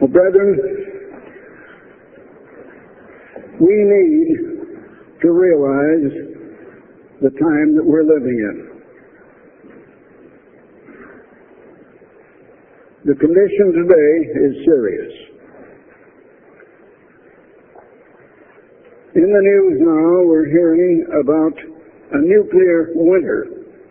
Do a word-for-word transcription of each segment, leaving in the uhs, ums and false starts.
brethren, we need to realize the time that we're living in. The condition today is serious. In the news now, we're hearing about a nuclear winter.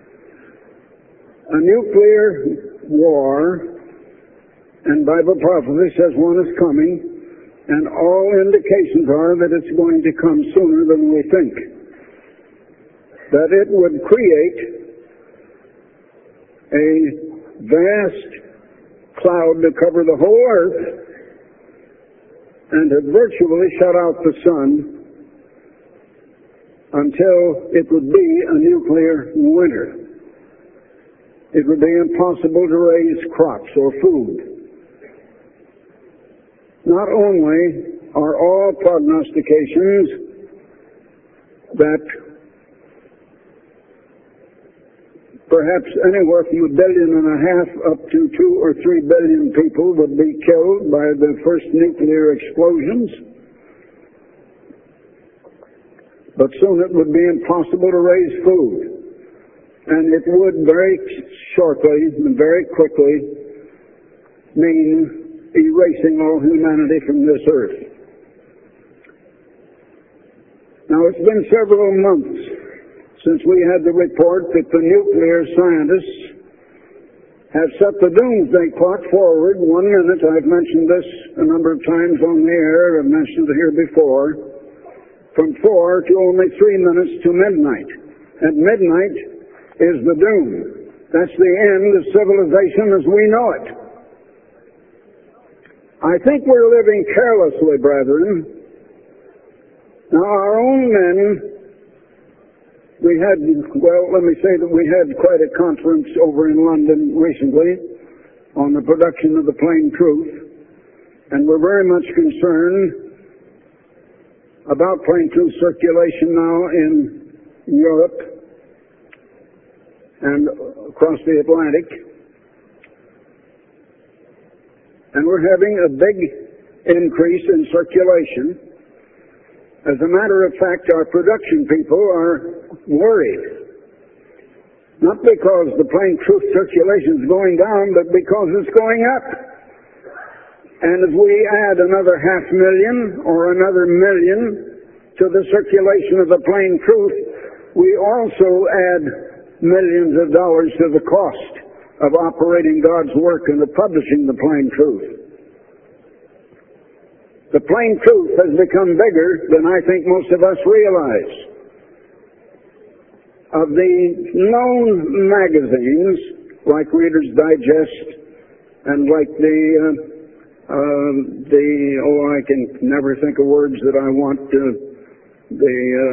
A nuclear war, and Bible prophecy says one is coming, and all indications are that it's going to come sooner than we think. That it would create a vast cloud to cover the whole earth and to virtually shut out the sun until it would be a nuclear winter. It would be impossible to raise crops or food. Not only are all prognostications that perhaps anywhere from a billion and a half up to two or three billion people would be killed by the first nuclear explosions. But soon it would be impossible to raise food. And it would very shortly and very quickly mean erasing all humanity from this earth. Now, it's been several months since we had the report that the nuclear scientists have set the doomsday clock forward one minute. I've mentioned this a number of times on the air. I've mentioned it here before. From four to only three minutes to midnight. At midnight is the doom. That's the end of civilization as we know it. I think we're living carelessly, brethren. Now, our own men, we had, well, let me say that we had quite a conference over in London recently on the production of the plain truth, and we're very much concerned about plain truth circulation now in Europe and across the Atlantic. And we're having a big increase in circulation. As a matter of fact, our production people are worried. Not because the plain truth circulation is going down, but because it's going up. And if we add another half million or another million to the circulation of the plain truth, we also add millions of dollars to the cost of operating God's work and of publishing the plain truth. The plain truth has become bigger than I think most of us realize. Of the known magazines, like Reader's Digest and like the uh, Uh, the, oh, I can never think of words that I want to, the, uh,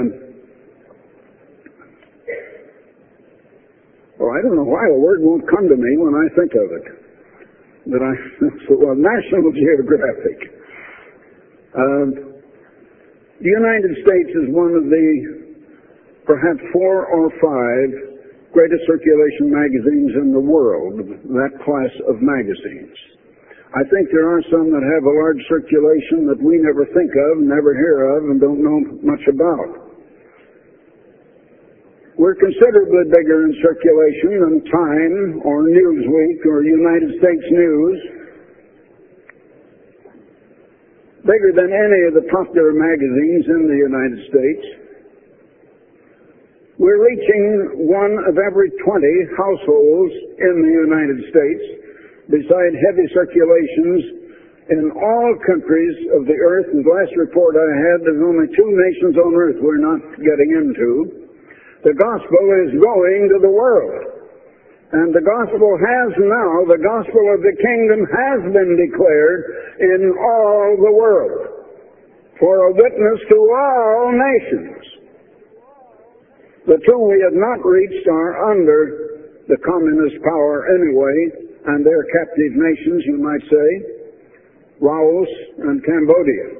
oh, I don't know why the word won't come to me when I think of it. That I, well, National Geographic. Uh, the United States is one of the, perhaps four or five greatest circulation magazines in the world, that class of magazines. I think there are some that have a large circulation that we never think of, never hear of, and don't know much about. We're considerably bigger in circulation than Time or Newsweek or United States News. Bigger than any of the popular magazines in the United States. We're reaching one of every twenty households in the United States. Beside heavy circulations in all countries of the earth. And the last report I had, there's only two nations on earth we're not getting into. The gospel is going to the world. And the gospel has now, the gospel of the kingdom has been declared in all the world for a witness to all nations. The two we have not reached are under the communist power anyway, and their captive nations, you might say, Laos and Cambodia.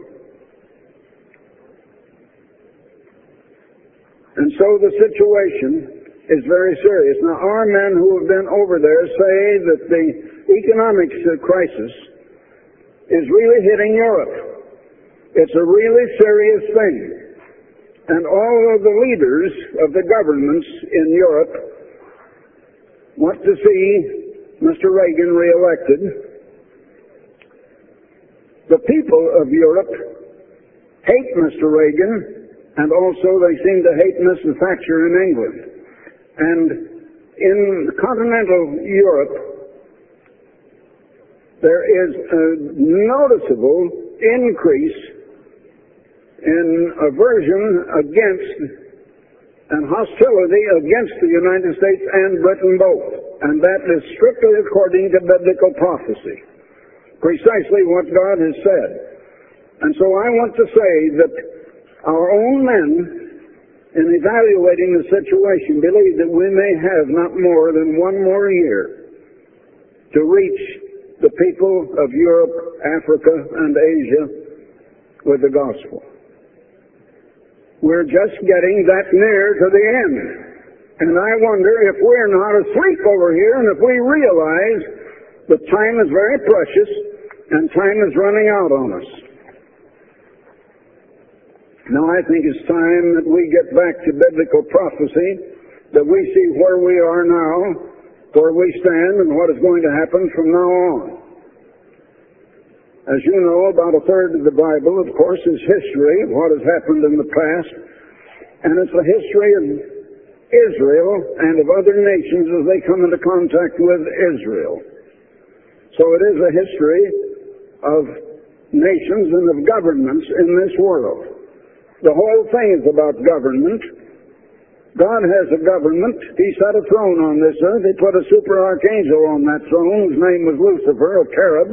And so the situation is very serious. Now, our men who have been over there say that the economic crisis is really hitting Europe. It's a really serious thing. And all of the leaders of the governments in Europe want to see Mister Reagan reelected. The people of Europe hate Mister Reagan, and also they seem to hate Missus Thatcher in England. And in continental Europe, there is a noticeable increase in aversion against and hostility against the United States and Britain both. And that is strictly according to biblical prophecy. Precisely what God has said. And so I want to say that our own men, in evaluating the situation, believe that we may have not more than one more year to reach the people of Europe, Africa, and Asia with the gospel. We're just getting that near to the end. And I wonder if we're not asleep over here, and if we realize that time is very precious and time is running out on us. Now I think it's time that we get back to biblical prophecy, that we see where we are now, where we stand, and what is going to happen from now on. As you know, about a third of the Bible, of course, is history of what has happened in the past, and it's a history of Israel and of other nations as they come into contact with Israel. So it is a history of nations and of governments in this world. The whole thing is about government. God has a government. He set a throne on this earth. He put a super archangel on that throne whose name was Lucifer, a cherub.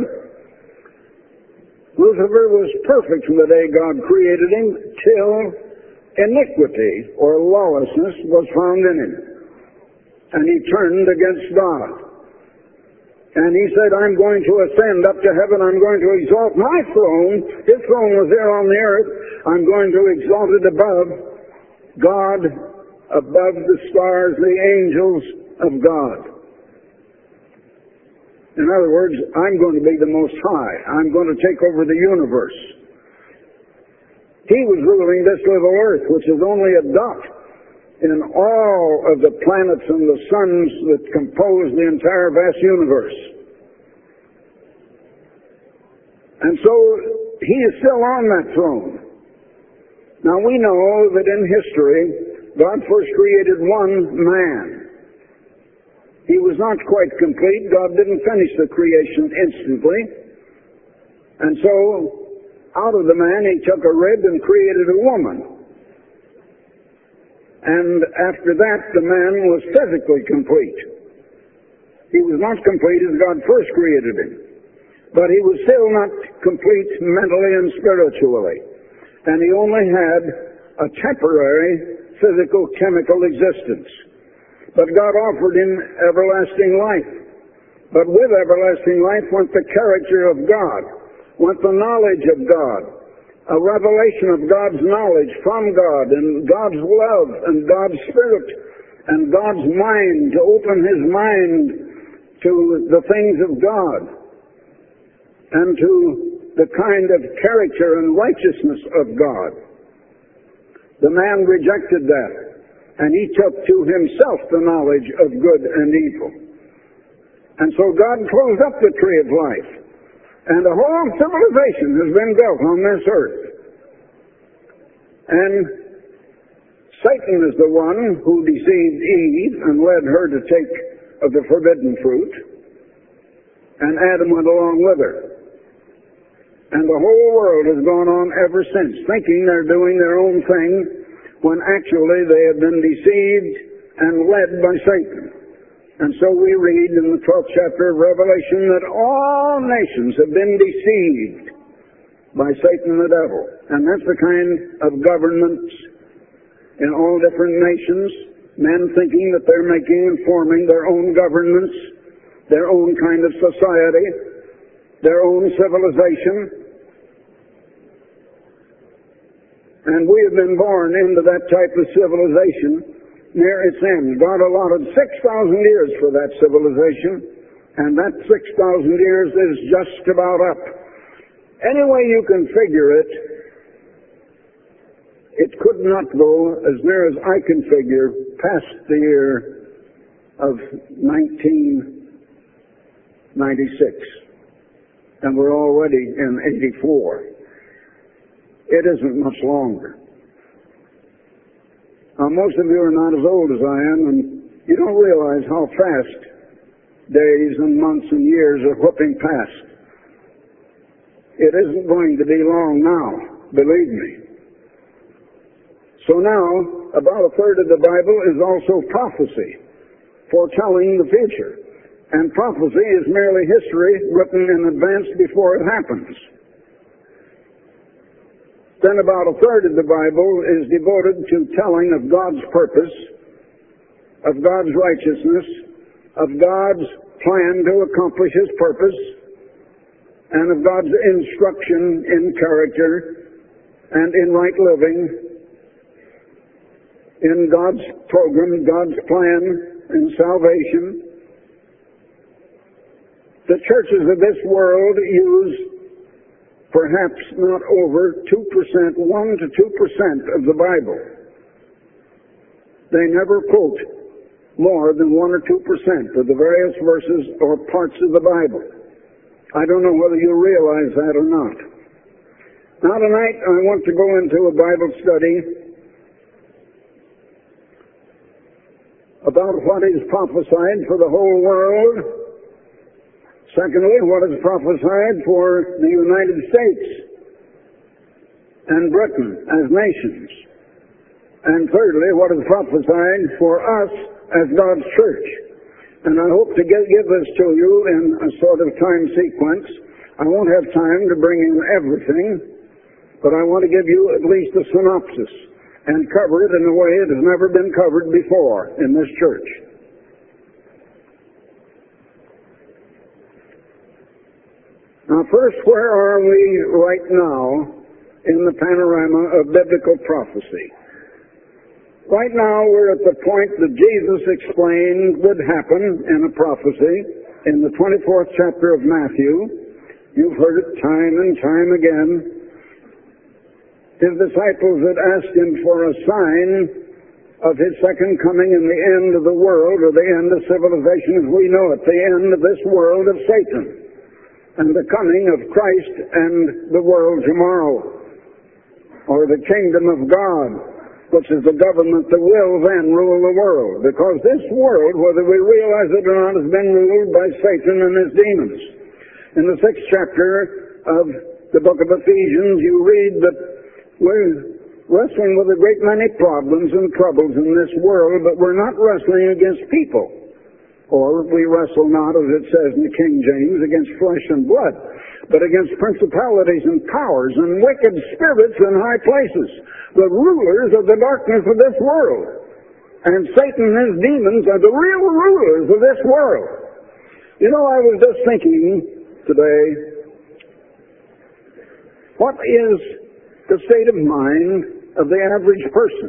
Lucifer was perfect from the day God created him till iniquity or lawlessness was found in him. And he turned against God. And he said, I'm going to ascend up to heaven. I'm going to exalt my throne. His throne was there on the earth. I'm going to exalt it above God, above the stars, the angels of God. In other words, I'm going to be the Most High. I'm going to take over the universe. He was ruling this little earth, which is only a dot in all of the planets and the suns that compose the entire vast universe. And so, he is still on that throne. Now we know that in history, God first created one man. He was not quite complete. God didn't finish the creation instantly. And so, out of the man, he took a rib and created a woman. And after that, the man was physically complete. He was not complete as God first created him. But he was still not complete mentally and spiritually. And he only had a temporary physical, chemical existence. But God offered him everlasting life. But with everlasting life went the character of God, went the knowledge of God, a revelation of God's knowledge from God, and God's love, and God's Spirit, and God's mind, to open his mind to the things of God, and to the kind of character and righteousness of God. The man rejected that. And he took to himself the knowledge of good and evil. And so God closed up the tree of life. And a whole civilization has been built on this earth. And Satan is the one who deceived Eve and led her to take of the forbidden fruit. And Adam went along with her. And the whole world has gone on ever since, thinking they're doing their own thing, when actually they have been deceived and led by Satan. And so we read in the twelfth chapter of Revelation that all nations have been deceived by Satan the devil. And that's the kind of governments in all different nations, men thinking that they're making and forming their own governments, their own kind of society, their own civilization. And we have been born into that type of civilization near its end. God allotted six thousand years for that civilization, and that six thousand years is just about up. Any way you can figure it, it could not go, as near as I can figure, past the year of nineteen ninety-six. And we're already in eighty-four. It isn't much longer. Now, most of you are not as old as I am, and you don't realize how fast days and months and years are whooping past. It isn't going to be long now, believe me. So now, about a third of the Bible is also prophecy, foretelling the future. And prophecy is merely history written in advance before it happens. Then about a third of the Bible is devoted to telling of God's purpose, of God's righteousness, of God's plan to accomplish His purpose, and of God's instruction in character and in right living, in God's program, God's plan in salvation. The churches of this world use perhaps not over two percent, one to two percent of the Bible. They never quote more than one or two percent of the various verses or parts of the Bible. I don't know whether you realize that or not. Now tonight I want to go into a Bible study about what is prophesied for the whole world. Secondly, what is prophesied for the United States and Britain as nations. And thirdly, what is prophesied for us as God's church. And I hope to get, give this to you in a sort of time sequence. I won't have time to bring in everything, but I want to give you at least a synopsis and cover it in a way it has never been covered before in this church. Now first, where are we right now in the panorama of biblical prophecy? Right now we're at the point that Jesus explained would happen in a prophecy in the twenty-fourth chapter of Matthew. You've heard it time and time again. His disciples had asked Him for a sign of His second coming and the end of the world, or the end of civilization as we know it, the end of this world of Satan, and the coming of Christ and the world tomorrow, or the kingdom of God, which is the government that will then rule the world. Because this world, whether we realize it or not, has been ruled by Satan and his demons. In the sixth chapter of the book of Ephesians, you read that we're wrestling with a great many problems and troubles in this world, but we're not wrestling against people. Or we wrestle not, as it says in the King James, against flesh and blood, but against principalities and powers and wicked spirits in high places, the rulers of the darkness of this world. And Satan and his demons are the real rulers of this world. You know, I was just thinking today, what is the state of mind of the average person?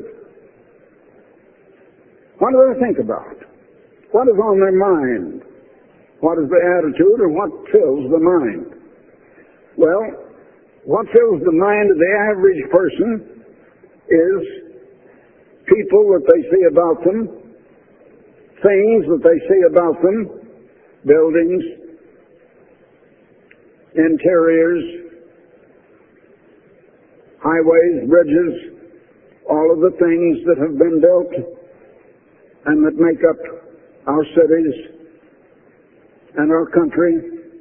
What do they think about? What is on their mind? What is the attitude, or what fills the mind? Well, what fills the mind of the average person is people that they see about them, things that they see about them, buildings, interiors, highways, bridges, all of the things that have been built and that make up our cities and our country,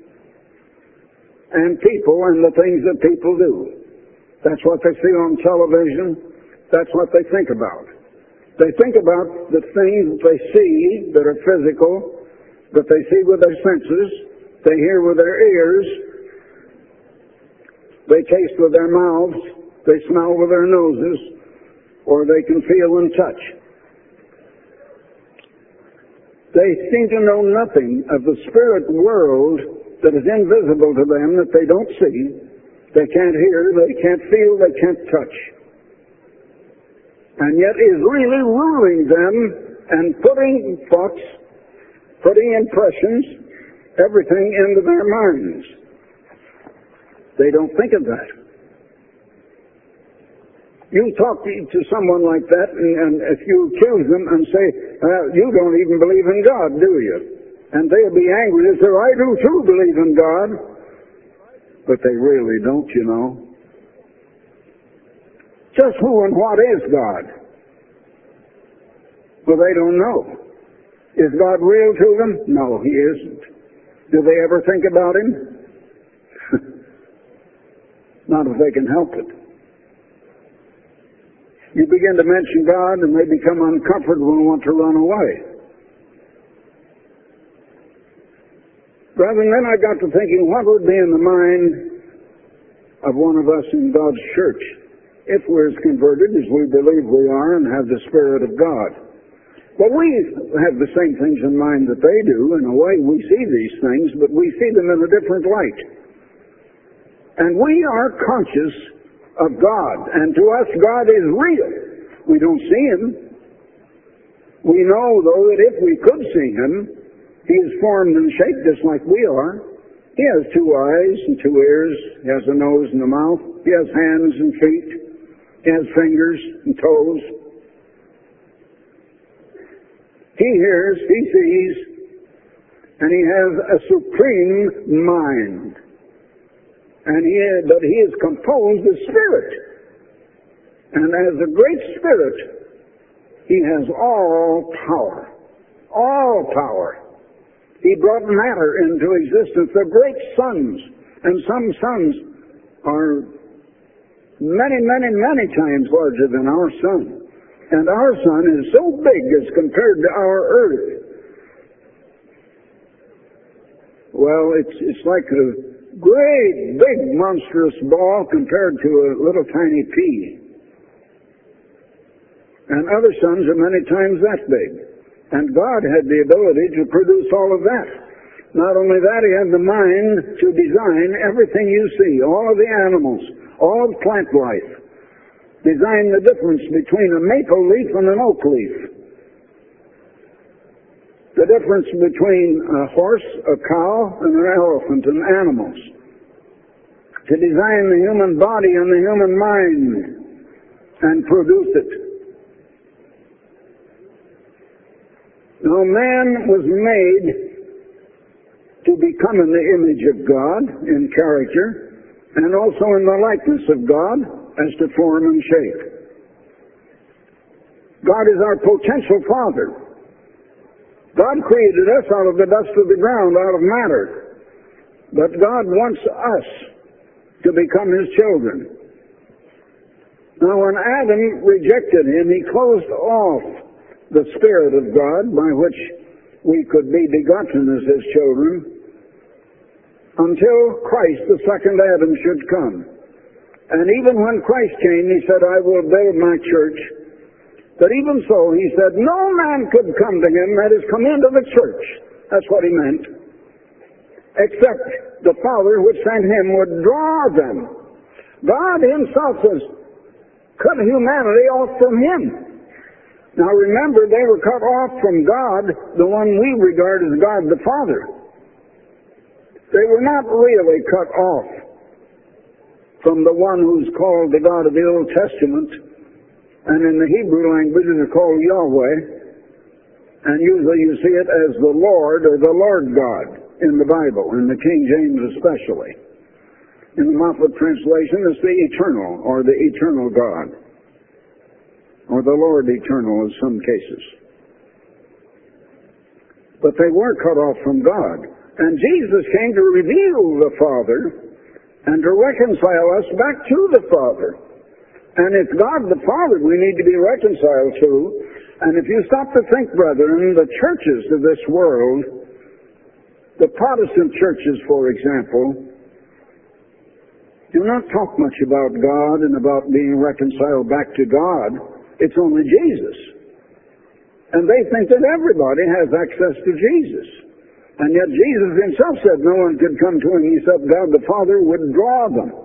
and people and the things that people do. That's what they see on television. That's what they think about. They think about the things that they see that are physical, that they see with their senses, they hear with their ears, they taste with their mouths, they smell with their noses, or they can feel and touch. They seem to know nothing of the spirit world that is invisible to them, that they don't see, they can't hear, they can't feel, they can't touch. And yet is really ruling them and putting thoughts, putting impressions, everything into their minds. They don't think of that. You talk to someone like that, and, and if you accuse them and say, uh, you don't even believe in God, do you? And they'll be angry and say, I do too believe in God. But they really don't, you know. Just who and what is God? Well, they don't know. Is God real to them? No, He isn't. Do they ever think about Him? Not if they can help it. You begin to mention God and they become uncomfortable and want to run away. Brethren, then I got to thinking, what would be in the mind of one of us in God's church if we're as converted as we believe we are and have the Spirit of God? Well, we have the same things in mind that they do. In a way, we see these things, but we see them in a different light. And we are conscious of God, and to us God is real. We don't see Him. We know, though, that if we could see Him, He is formed and shaped just like we are. He has two eyes and two ears. He has a nose and a mouth. He has hands and feet. He has fingers and toes. He hears, He sees, and He has a supreme mind. And he, but He is composed of Spirit. And as a great Spirit, He has all power. All power. He brought matter into existence. The great suns. And some suns are many, many, many times larger than our sun. And our sun is so big as compared to our earth. Well, it's, it's like a great, big, monstrous ball compared to a little tiny pea. And other suns are many times that big. And God had the ability to produce all of that. Not only that, He had the mind to design everything you see, all of the animals, all of plant life. Design the difference between a maple leaf and an oak leaf. The difference between a horse, a cow, and an elephant, and animals. To design the human body and the human mind and produce it. Now, man was made to become in the image of God in character and also in the likeness of God as to form and shape. God is our potential Father. God created us out of the dust of the ground, out of matter. But God wants us to become His children. Now, when Adam rejected Him, he closed off the Spirit of God by which we could be begotten as His children until Christ, the second Adam, should come. And even when Christ came, He said, I will build my church. But even so, He said, no man could come to Him, that is, come into the church. That's what He meant. Except the Father which sent Him would draw them. God Himself has cut humanity off from Him. Now remember, they were cut off from God, the one we regard as God the Father. They were not really cut off from the one who's called the God of the Old Testament. And in the Hebrew language, it is called Yahweh. And usually you see it as the Lord or the Lord God in the Bible, in the King James especially. In the Moffat translation, it's the Eternal, or the Eternal God. Or the Lord Eternal in some cases. But they were cut off from God. And Jesus came to reveal the Father and to reconcile us back to the Father. And it's God the Father we need to be reconciled to. And if you stop to think, brethren, the churches of this world, the Protestant churches, for example, do not talk much about God and about being reconciled back to God. It's only Jesus. And they think that everybody has access to Jesus. And yet Jesus Himself said no one could come to Him except God the Father would draw them.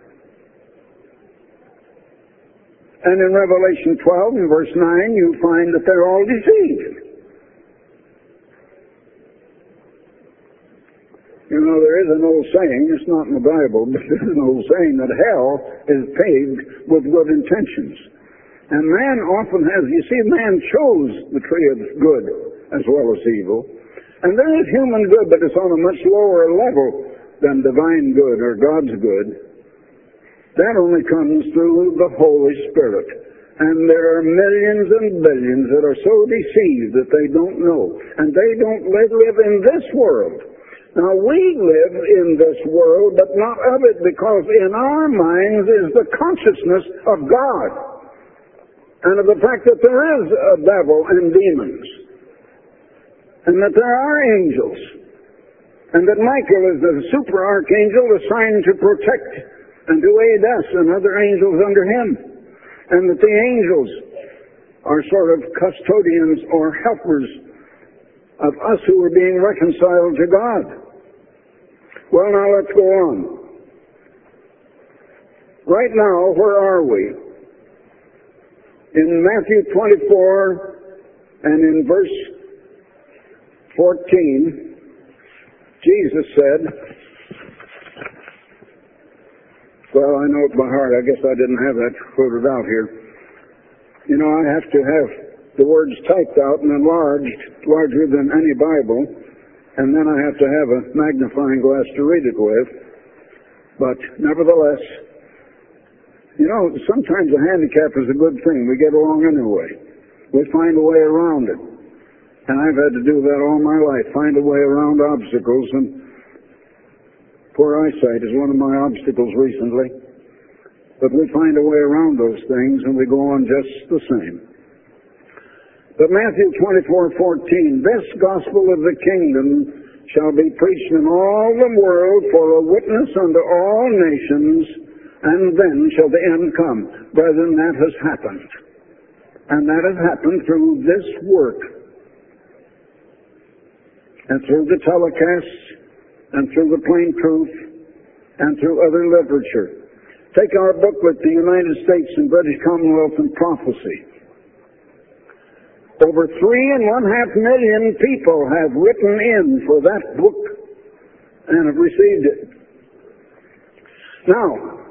And in Revelation twelve, in verse nine, you find that they're all deceived. You know, there is an old saying, it's not in the Bible, but there's an old saying that hell is paved with good intentions. And man often has, you see, man chose the tree of good as well as evil. And there is human good, but it's on a much lower level than divine good or God's good. That only comes through the Holy Spirit. And there are millions and billions that are so deceived that they don't know. And they don't live, live in this world. Now, we live in this world, but not of it, because in our minds is the consciousness of God and of the fact that there is a devil and demons and that there are angels and that Michael is the super archangel assigned to protect and to aid us and other angels under him, and that the angels are sort of custodians or helpers of us who are being reconciled to God. Well, now let's go on. Right now, where are we? In Matthew twenty-four and in verse fourteen, Jesus said, well, I know it by heart. I guess I didn't have that quoted out here. You know, I have to have the words typed out and enlarged, larger than any Bible, and then I have to have a magnifying glass to read it with. But nevertheless, you know, sometimes a handicap is a good thing. We get along anyway. We find a way around it. And I've had to do that all my life, find a way around obstacles, and poor eyesight is one of my obstacles recently. But we find a way around those things, and we go on just the same. But Matthew twenty-four fourteen, this gospel of the kingdom shall be preached in all the world for a witness unto all nations, and then shall the end come. Brethren, that has happened. And that has happened through this work, and through the telecasts, and through the plain truth, and through other literature. Take our booklet, The United States and British Commonwealth and Prophecy. Over three and one half million people have written in for that book and have received it. Now,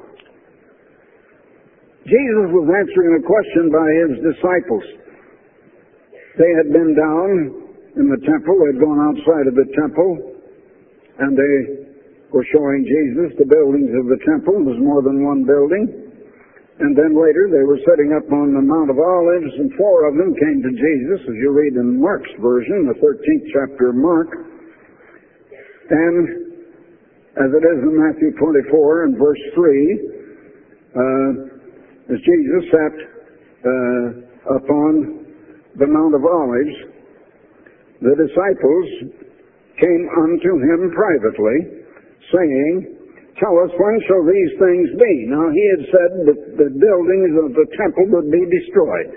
Jesus was answering a question by his disciples. They had been down in the temple, they had gone outside of the temple, and they were showing Jesus the buildings of the temple. There was more than one building. And then later they were setting up on the Mount of Olives, and four of them came to Jesus, as you read in Mark's version, the thirteenth chapter of Mark. And as it is in Matthew twenty-four and verse three, uh, as Jesus sat uh, upon the Mount of Olives, the disciples came unto him privately, saying, tell us, when shall these things be? Now, he had said that the buildings of the temple would be destroyed,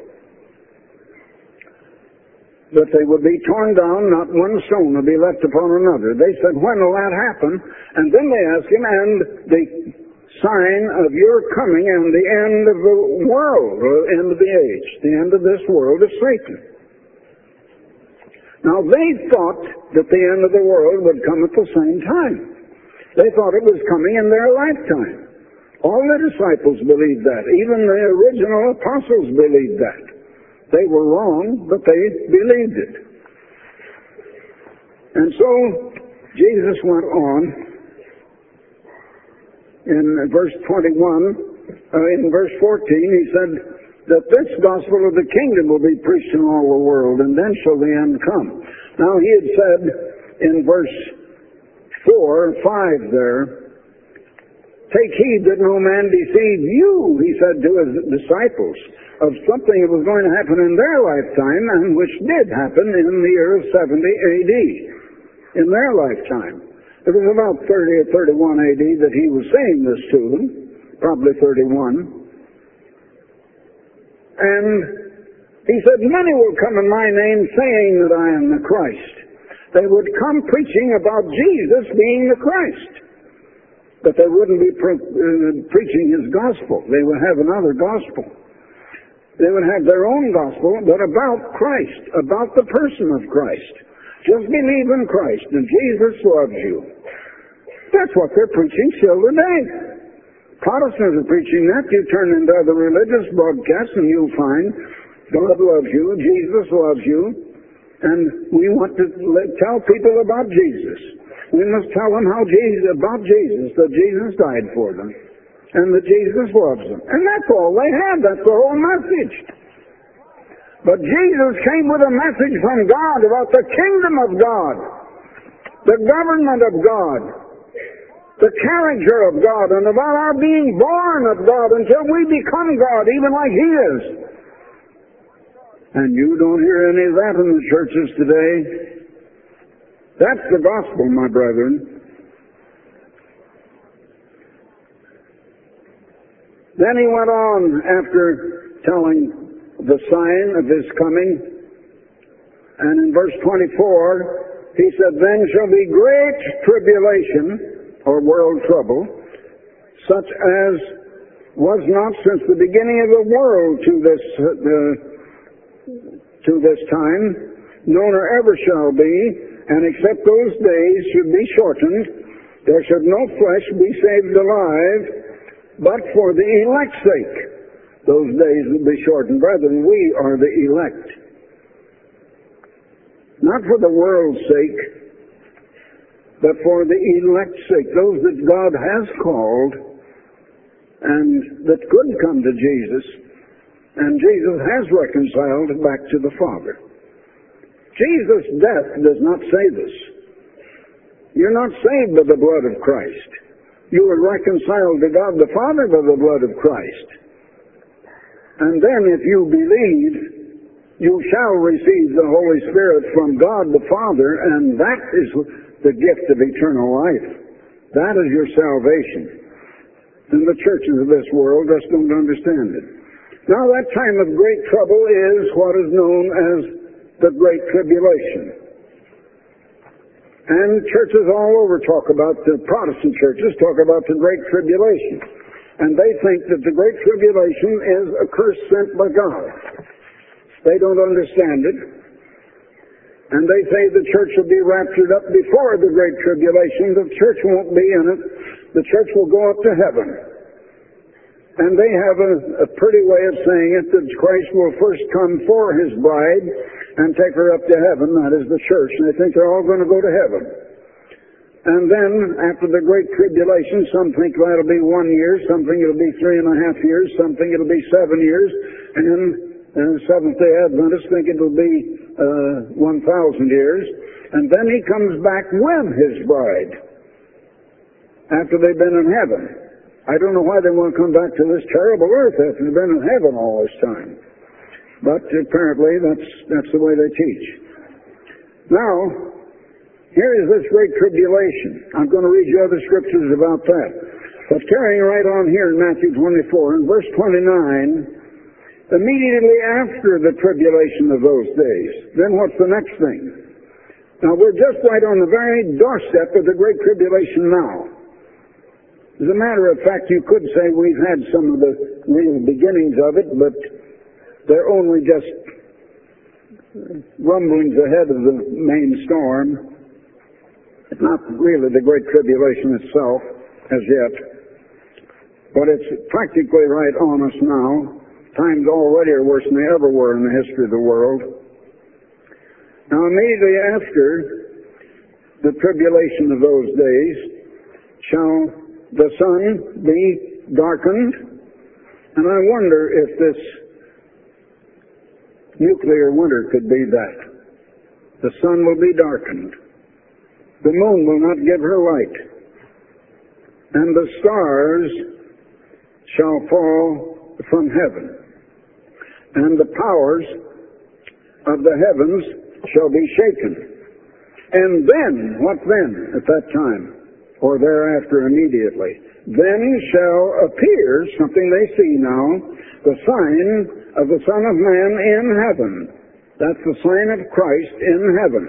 that they would be torn down, not one stone would be left upon another. They said, when will that happen? And then they asked him, and the sign of your coming and the end of the world, or the end of the age, the end of this world is Satan. Now, they thought that the end of the world would come at the same time. They thought it was coming in their lifetime. All the disciples believed that. Even the original apostles believed that. They were wrong, but they believed it. And so, Jesus went on in verse twenty-one, uh, in verse fourteen, he said that this gospel of the kingdom will be preached in all the world, and then shall the end come. Now, he had said in verse four and five there, take heed that no man deceive you, he said to his disciples, of something that was going to happen in their lifetime, and which did happen in the year of seventy A D, in their lifetime. It was about thirty or thirty-one A D that he was saying this to them, probably thirty-one. And he said, many will come in my name saying that I am the Christ. They would come preaching about Jesus being the Christ, but they wouldn't be pre- uh, preaching his gospel. They would have another gospel. They would have their own gospel, but about Christ, about the person of Christ. Just believe in Christ, and Jesus loves you. That's what they're preaching still today. Protestants are preaching that. You turn into other religious broadcasts and you'll find God loves you, Jesus loves you, and we want to tell people about Jesus. We must tell them how Jesus, about Jesus, that Jesus died for them, and that Jesus loves them. And that's all they have. That's the whole message. But Jesus came with a message from God about the kingdom of God, the government of God, the character of God, and about our being born of God until we become God, even like He is. And you don't hear any of that in the churches today. That's the gospel, my brethren. Then he went on after telling the sign of His coming. And in verse twenty-four, he said, "Then shall be great tribulation," or world trouble, "such as was not since the beginning of the world to this uh, to this time, no nor ever shall be, and except those days should be shortened, there should no flesh be saved alive, but for the elect's sake those days will be shortened." Brethren, we are the elect. Not for the world's sake, but for the elect's sake, those that God has called and that could come to Jesus. And Jesus has reconciled back to the Father. Jesus' death does not save us. You're not saved by the blood of Christ. You are reconciled to God the Father by the blood of Christ. And then if you believe, you shall receive the Holy Spirit from God the Father, and that is the gift of eternal life. That is your salvation. And the churches of this world just don't understand it. Now that time of great trouble is what is known as the Great Tribulation. And churches all over talk about, the Protestant churches talk about the Great Tribulation. And they think that the Great Tribulation is a curse sent by God. They don't understand it. And they say the church will be raptured up before the Great Tribulation. The church won't be in it. The church will go up to heaven. And they have a, a pretty way of saying it, that Christ will first come for His bride and take her up to heaven, that is the church, and they think they're all going to go to heaven. And then, after the Great Tribulation, some think that'll be one year, some think it'll be three and a half years, some think it'll be seven years, and uh, Seventh-day Adventists think it'll be uh, one thousand years. And then He comes back with His bride after they've been in heaven. I don't know why they want to come back to this terrible earth after they've been in heaven all this time. But apparently that's that's the way they teach. Now, here is this great tribulation. I'm going to read you other scriptures about that. But carrying right on here in Matthew twenty-four, in verse twenty-nine, immediately after the tribulation of those days, then what's the next thing? Now, we're just right on the very doorstep of the great tribulation now. As a matter of fact, you could say we've had some of the real beginnings of it, but they're only just rumblings ahead of the main storm. It's not really the Great Tribulation itself as yet, but it's practically right on us now. Times already are worse than they ever were in the history of the world. Now, immediately after the tribulation of those days shall the sun be darkened, and I wonder if this nuclear winter could be that. The sun will be darkened. The moon will not give her light. And the stars shall fall from heaven. And the powers of the heavens shall be shaken. And then, what then at that time? Or thereafter immediately. Then shall appear something they see now, the sign of the Son of Man in heaven. That's the sign of Christ in heaven.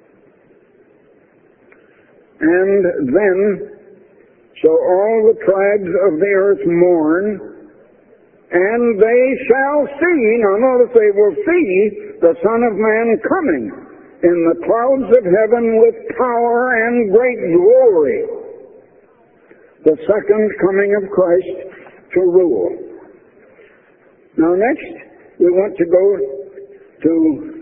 And then shall all the tribes of the earth mourn, and they shall see, now notice they will see the Son of Man coming in the clouds of heaven with power and great glory. the second coming of Christ to rule. Now next, we want to go to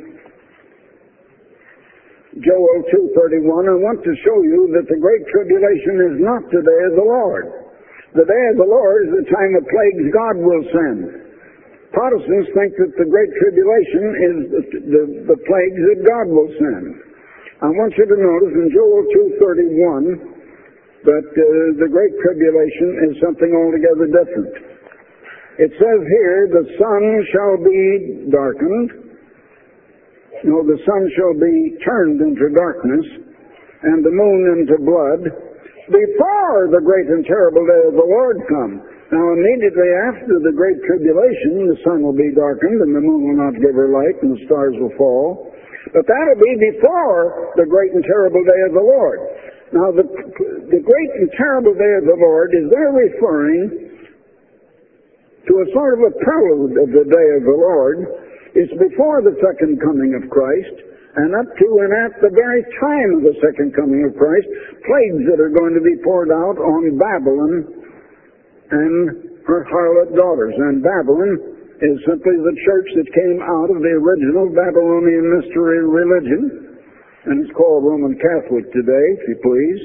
Joel two thirty-one. I want to show you that the Great Tribulation is not the day of the Lord. The day of the Lord is the time of plagues God will send. Protestants think that the Great Tribulation is the, the, the plagues that God will send. I want you to notice in Joel two thirty-one that uh, the Great Tribulation is something altogether different. It says here, the sun shall be darkened. No, the sun shall be turned into darkness, and the moon into blood, before the great and terrible day of the Lord come. Now, immediately after the Great Tribulation, the sun will be darkened, and the moon will not give her light, and the stars will fall. But that'll be before the great and terrible day of the Lord. Now, the, the great and terrible day of the Lord is there referring to a sort of a prelude of the day of the Lord. It's before the second coming of Christ, and up to and at the very time of the second coming of Christ, plagues that are going to be poured out on Babylon and her harlot daughters. And Babylon is simply the church that came out of the original Babylonian mystery religion, and it's called Roman Catholic today, if you please.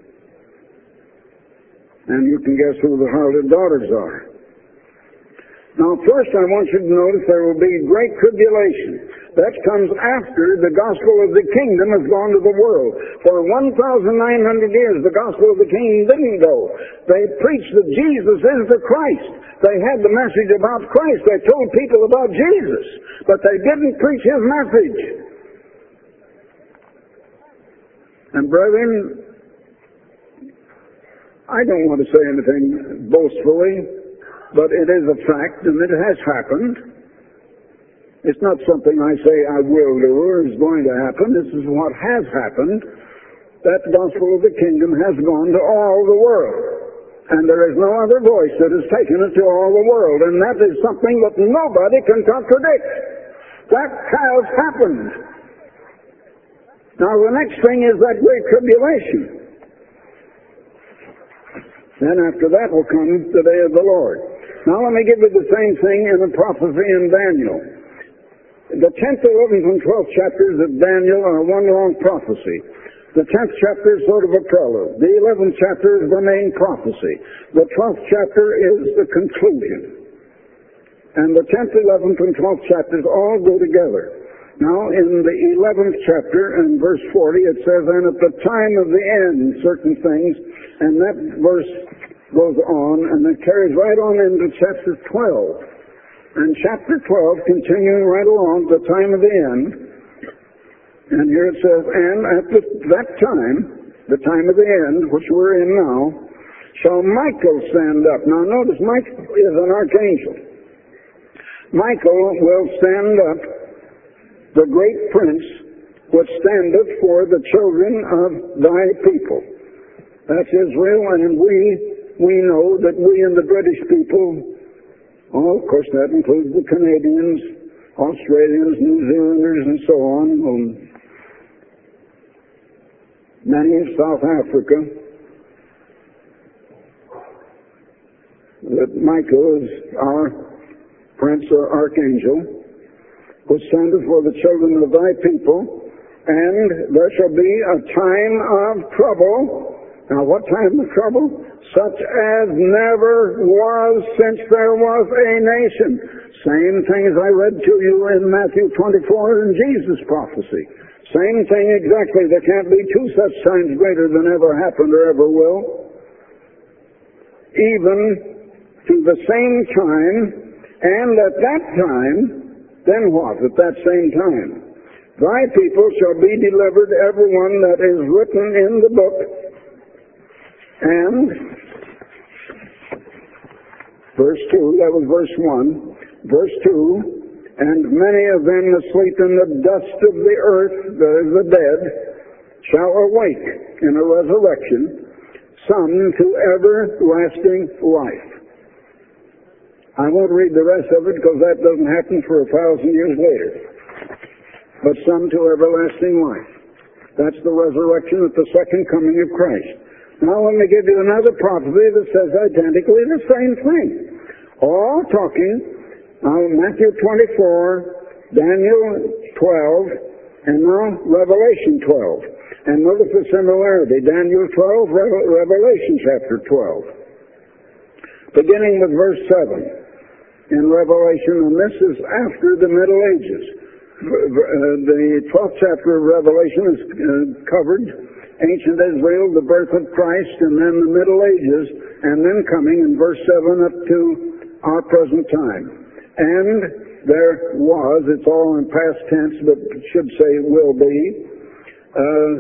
And you can guess who the harlot daughters are. Now, first I want you to notice there will be great tribulation. That comes after the gospel of the kingdom has gone to the world. For one thousand nine hundred years, the gospel of the kingdom didn't go. They preached that Jesus is the Christ. They had the message about Christ. They told people about Jesus. But they didn't preach his message. And brethren, I don't want to say anything boastfully, but it is a fact, and it has happened. It's not something I say I will do or is going to happen. This is what has happened. That gospel of the kingdom has gone to all the world. And there is no other voice that has taken it to all the world. And that is something that nobody can contradict. That has happened. Now the next thing is that great tribulation. Then after that will come the day of the Lord. Now let me give you the same thing in the prophecy in Daniel. The tenth, eleventh, and twelfth chapters of Daniel are one long prophecy. The tenth chapter is sort of a prelude. The eleventh chapter is the main prophecy. The twelfth chapter is the conclusion. And the tenth, eleventh, and twelfth chapters all go together. Now in the eleventh chapter and verse forty it says, and at the time of the end certain things, and that verse goes on, and it carries right on into chapter twelve. And chapter twelve, continuing right along to the time of the end, and here it says, and at the, that time, the time of the end, which we're in now, shall Michael stand up. Now notice, Michael is an archangel. Michael will stand up, the great prince, which standeth for the children of thy people. That's Israel, and we We know that we and the British people, oh, of course that includes the Canadians, Australians, New Zealanders, and so on, um, many in South Africa, that Michael is our prince or archangel, which standeth for the children of thy people, and there shall be a time of trouble. Now, what time of trouble? Such as never was since there was a nation. Same thing as I read to you in Matthew twenty-four in Jesus' prophecy. Same thing exactly. There can't be two such times greater than ever happened or ever will. Even to the same time, and at that time, then what? At that same time, thy people shall be delivered, every one that is written in the book. And verse two, that was verse one. Verse two, and many of them that sleep in the dust of the earth, that is the dead, shall awake in a resurrection, some to everlasting life. I won't read the rest of it because that doesn't happen for a thousand years later. But some to everlasting life. That's the resurrection at the second coming of Christ. Now let me give you another prophecy that says identically the same thing. All talking, now Matthew twenty-four, Daniel twelve, and now Revelation twelve. And notice the similarity, Daniel twelve, Revelation chapter twelve. Beginning with verse seven in Revelation, and this is after the Middle Ages. The twelfth chapter of Revelation is covered ancient Israel, the birth of Christ, and then the Middle Ages, and then coming in verse seven up to our present time. And there was, it's all in past tense, but it should say will be, uh,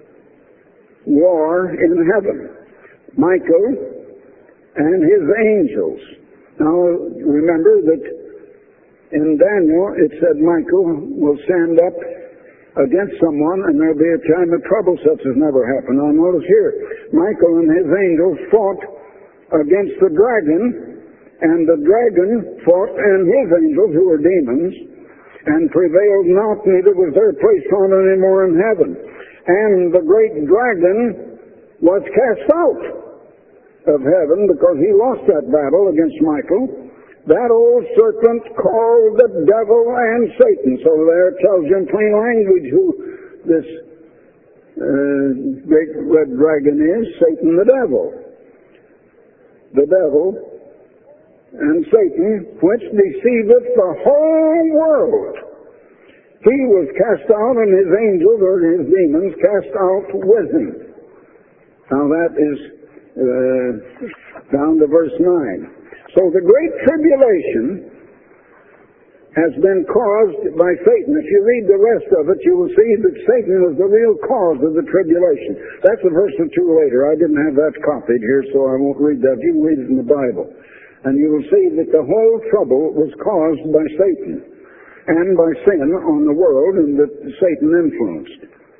war in heaven. Michael and his angels. Now, remember that in Daniel it said Michael will stand up against someone, and there'll be a time of trouble such as never happened. Now notice here, Michael and his angels fought against the dragon, and the dragon fought and his angels, who were demons, and prevailed not, neither was their place found any more in heaven. And the great dragon was cast out of heaven because he lost that battle against Michael. That old serpent called the devil and Satan. So there it tells you in plain language who this uh, great red dragon is, Satan the devil. The devil and Satan, which deceiveth the whole world. He was cast out, and his angels, or his demons, cast out with him. Now that is uh, down to verse nine. So the Great Tribulation has been caused by Satan. If you read the rest of it, you will see that Satan was the real cause of the tribulation. That's a verse or two later. I didn't have that copied here, so I won't read that. You can read it in the Bible. And you will see that the whole trouble was caused by Satan and by sin on the world, and that Satan influenced.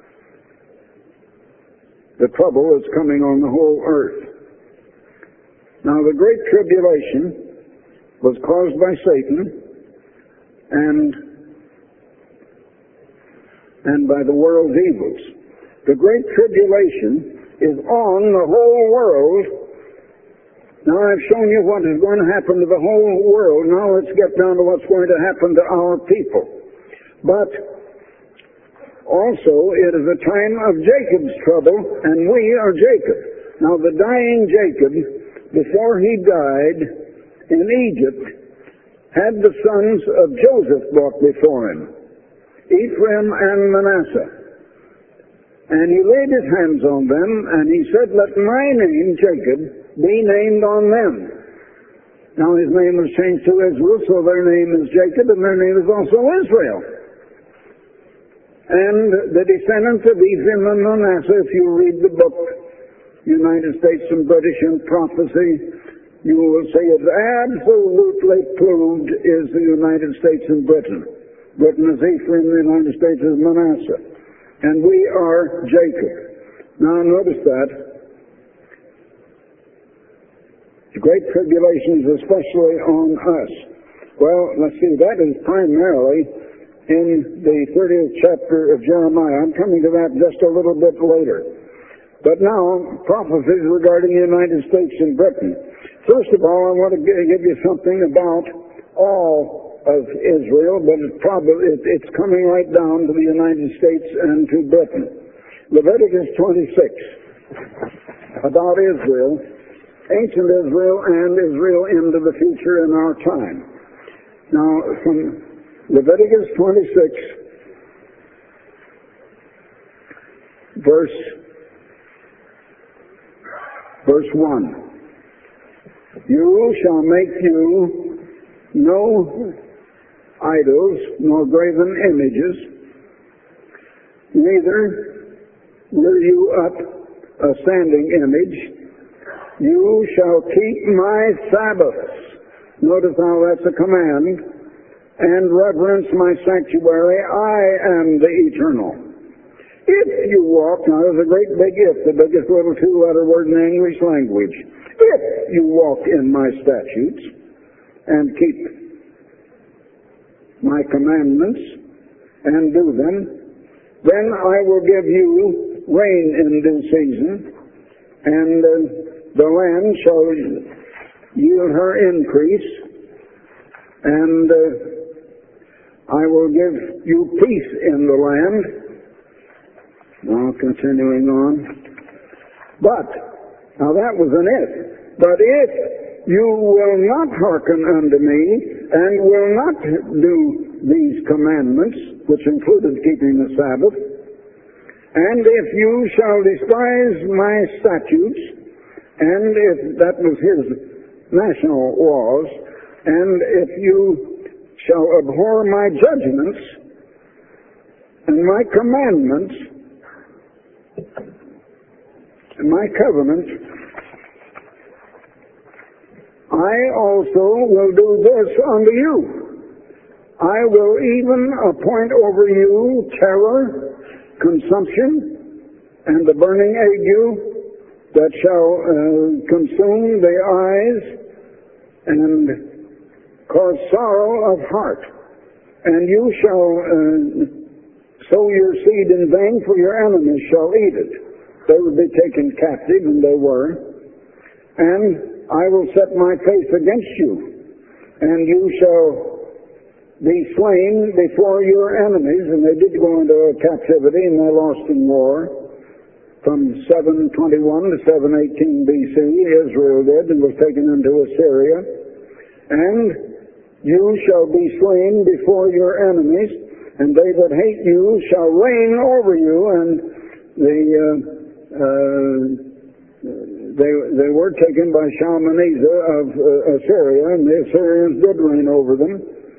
The trouble is coming on the whole earth. Now, the Great Tribulation was caused by Satan and, and by the world's evils. The Great Tribulation is on the whole world. Now, I've shown you what is going to happen to the whole world. Now, let's get down to what's going to happen to our people. But also, it is a time of Jacob's trouble, and we are Jacob. Now, the dying Jacob, before he died in Egypt, had the sons of Joseph brought before him, Ephraim and Manasseh. And he laid his hands on them, and he said, let my name, Jacob, be named on them. Now his name was changed to Israel, so their name is Jacob, and their name is also Israel. And the descendants of Ephraim and Manasseh, if you read the book, United States and British in Prophecy, you will see it absolutely proved is the United States and Britain. Britain is Ephraim, the United States is Manasseh. And we are Jacob. Now notice that. The Great Tribulation is especially on us. Well, let's see, that is primarily in the thirtieth chapter of Jeremiah. I'm coming to that just a little bit later. But now, prophecies regarding the United States and Britain. First of all, I want to give you something about all of Israel, but it's probably it's coming right down to the United States and to Britain. Leviticus twenty-six, about Israel, ancient Israel and Israel into the future in our time. Now, from Leviticus twenty-six, verse Verse one, you shall make you no idols, nor graven images, neither will you up a standing image. You shall keep my Sabbaths. Notice how that's a command. And reverence my sanctuary. I am the Eternal. If you walk, now there's a great big if, the biggest little two-letter word in the English language. If you walk in my statutes and keep my commandments and do them, then I will give you rain in due season, and uh, the land shall yield her increase, and uh, I will give you peace in the land. Now, continuing on. But, now that was an if. But if you will not hearken unto me, and will not do these commandments, which included keeping the Sabbath, and if you shall despise my statutes, and if that was his national laws, and if you shall abhor my judgments and my commandments and my covenant, I also will do this unto you. I will even appoint over you terror, consumption, and the burning ague that shall uh, consume the eyes and cause sorrow of heart. And you shall uh, sow your seed in vain, for your enemies shall eat it. They would be taken captive, and they were. And I will set my face against you, and you shall be slain before your enemies. And they did go into captivity, and they lost in war. From seven twenty-one to seven eighteen B C, Israel did, and was taken into Assyria. And you shall be slain before your enemies, and they that hate you shall reign over you. And the uh, uh, they they were taken by Shalmaneser of uh, Assyria, and the Assyrians did reign over them.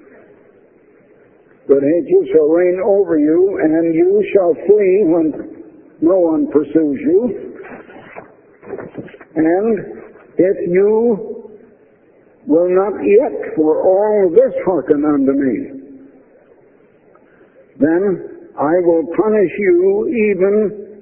But hate you shall reign over you, and you shall flee when no one pursues you. And if you will not yet for all this hearken unto me, then I will punish you even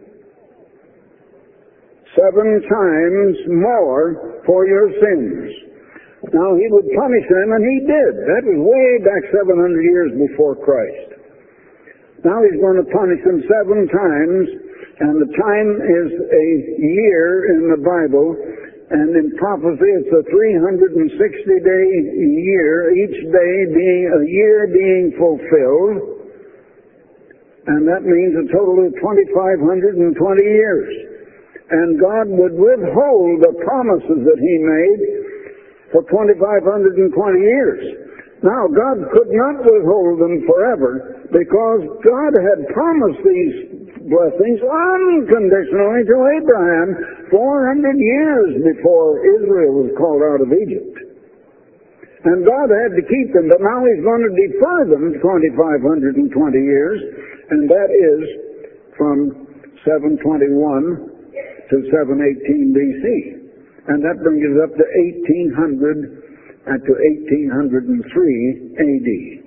seven times more for your sins. Now, he would punish them, and he did. That was way back seven hundred years before Christ. Now he's going to punish them seven times, and the time is a year in the Bible, and in prophecy it's a three hundred sixty day year, each day being a year being fulfilled, and that means a total of two thousand five hundred twenty years. And God would withhold the promises that he made for two thousand five hundred twenty years. Now, God could not withhold them forever, because God had promised these blessings unconditionally to Abraham four hundred years before Israel was called out of Egypt. And God had to keep them, but now he's going to defer them two thousand five hundred twenty years, and that is from seven twenty-one to seven eighteen B C. And that brings us up to eighteen hundred and to eighteen hundred three A D.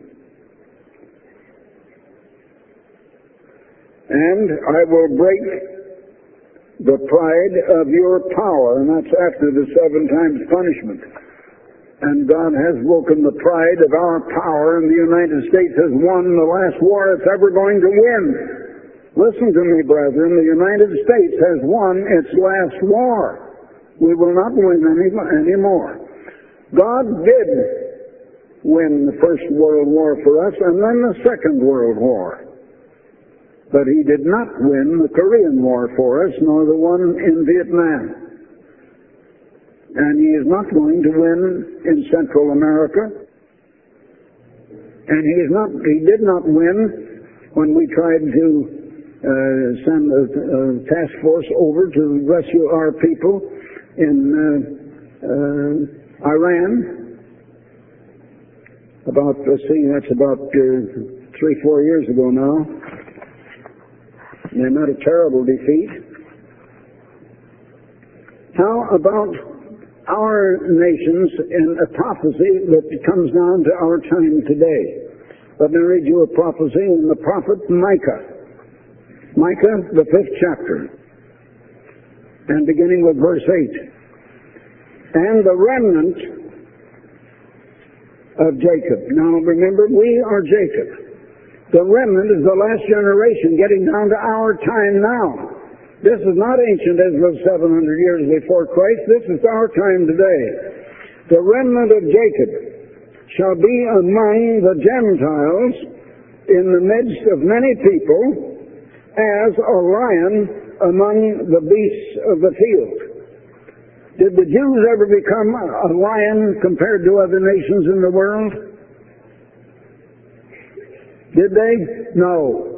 And I will break the pride of your power, and that's after the seven times punishment. And God has broken the pride of our power, and the United States has won the last war it's ever going to win. Listen to me, brethren, the United States has won its last war. We will not win any, any more. God did win the First World War for us, and then the Second World War. But he did not win the Korean War for us, nor the one in Vietnam. And he is not going to win in Central America. And he is not, he did not win when we tried to uh, send a, a task force over to rescue our people in uh, uh, Iran. About, let's see, that's about uh, three, four years ago now. They met a terrible defeat. How about our nations in a prophecy that comes down to our time today? Let me read you a prophecy in the prophet Micah. Micah, the fifth chapter, and beginning with verse eight. And the remnant of Jacob. Now remember, we are Jacob. The remnant is the last generation, getting down to our time now. This is not ancient Israel seven hundred years before Christ. This is our time today. The remnant of Jacob shall be among the Gentiles in the midst of many people as a lion among the beasts of the field. Did the Jews ever become a lion compared to other nations in the world? Did they? No.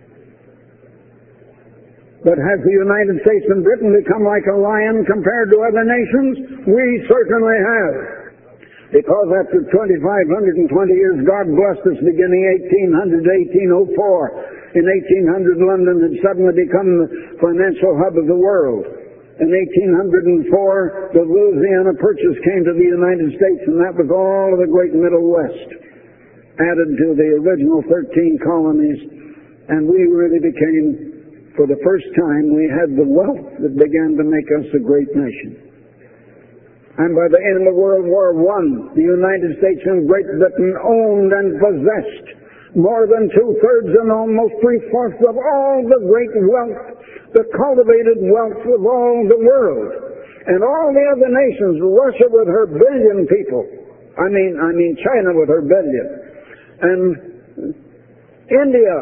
But has the United States and Britain become like a lion compared to other nations? We certainly have. Because after twenty-five hundred twenty years, God blessed us beginning eighteen hundred to eighteen oh four. In eighteen hundred, London had suddenly become the financial hub of the world. In eighteen oh four, the Louisiana Purchase came to the United States, and that was all of the great Middle West, added to the original thirteen colonies, and we really became, for the first time, we had the wealth that began to make us a great nation. And by the end of World War One, the United States and Great Britain owned and possessed more than two-thirds and almost three-fourths of all the great wealth, the cultivated wealth of all the world. And all the other nations, Russia with her billion people, I mean, I mean China with her billion, and India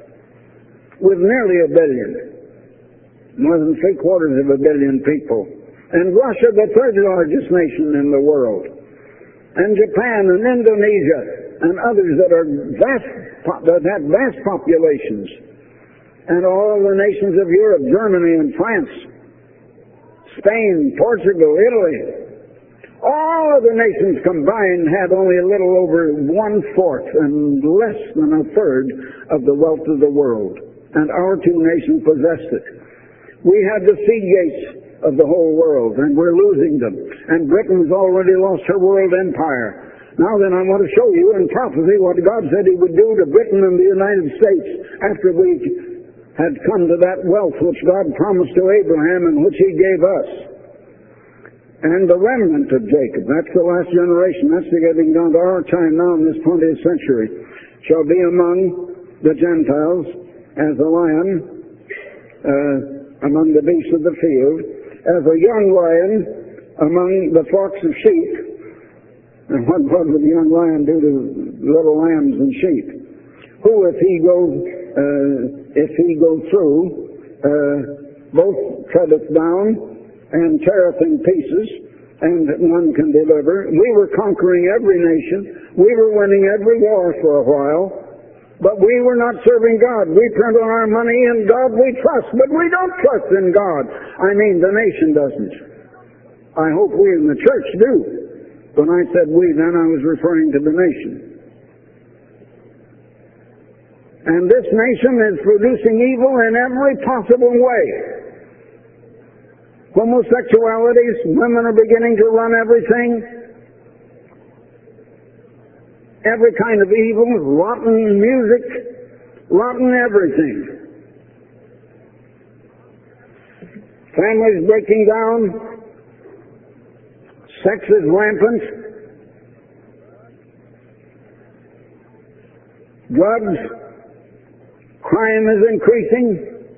with nearly a billion, more than three-quarters of a billion people, and Russia, the third largest nation in the world, and Japan and Indonesia and others that are vast, that have vast populations, and all the nations of Europe, Germany and France, Spain, Portugal, Italy. All of the nations combined had only a little over one-fourth and less than a third of the wealth of the world, and our two nations possessed it. We had the sea gates of the whole world, and we're losing them. And Britain's already lost her world empire. Now then, I want to show you in prophecy what God said He would do to Britain and the United States after we had come to that wealth which God promised to Abraham and which He gave us. And the remnant of Jacob, that's the last generation, that's getting down to our time now in this twentieth century, shall be among the Gentiles as a lion uh, among the beasts of the field, as a young lion among the flocks of sheep. And what blood would the young lion do to little lambs and sheep? Who, if he go, uh, if he go through, uh, both treadeth down and teareth in pieces, and none can deliver. We were conquering every nation. We were winning every war for a while, but we were not serving God. We put our money in God we trust, but we don't trust in God. I mean, the nation doesn't. I hope we in the church do. When I said we, then I was referring to the nation. And this nation is producing evil in every possible way. Homosexualities, women are beginning to run everything. Every kind of evil, rotten music, rotten everything. Families breaking down. Sex is rampant. Drugs. Crime is increasing.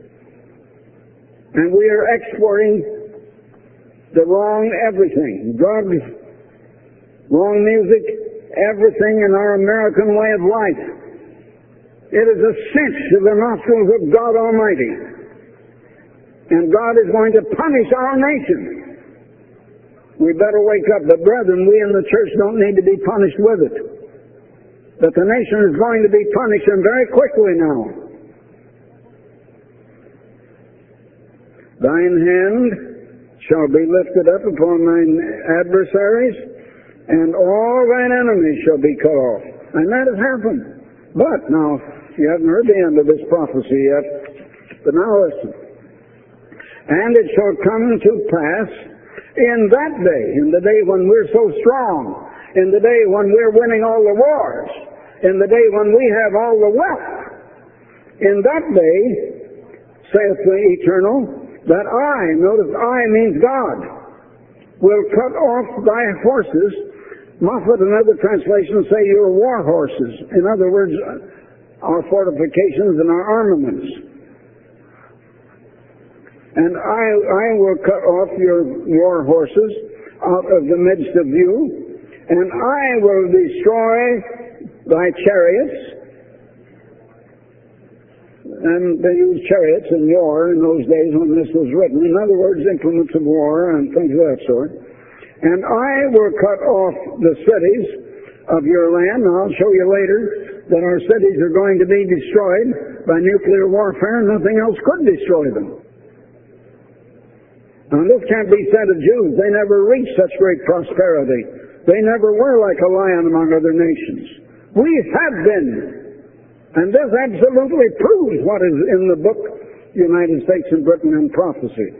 And we are exporting the wrong everything. Drugs, wrong music, everything in our American way of life. It is a stench to the nostrils of God Almighty. And God is going to punish our nation. We better wake up. But brethren, we in the church don't need to be punished with it. But the nation is going to be punished, and very quickly now. Thine hand shall be lifted up upon thine adversaries, and all thine enemies shall be cut off. And that has happened. But now, you haven't heard the end of this prophecy yet, but now listen. And it shall come to pass in that day, in the day when we're so strong, in the day when we're winning all the wars, in the day when we have all the wealth, in that day, saith the Eternal, that I, notice I means God, will cut off thy horses. Moffat and other translations say your war horses. In other words, our fortifications and our armaments. And I, I will cut off your war horses out of the midst of you, and I will destroy thy chariots. And they used chariots in war in those days when this was written. In other words, implements of war and things of that sort. And I will cut off the cities of your land. And I'll show you later that our cities are going to be destroyed by nuclear warfare. Nothing else could destroy them. Now, this can't be said of Jews. They never reached such great prosperity. They never were like a lion among other nations. We have been. And this absolutely proves what is in the book, United States and Britain and Prophecy.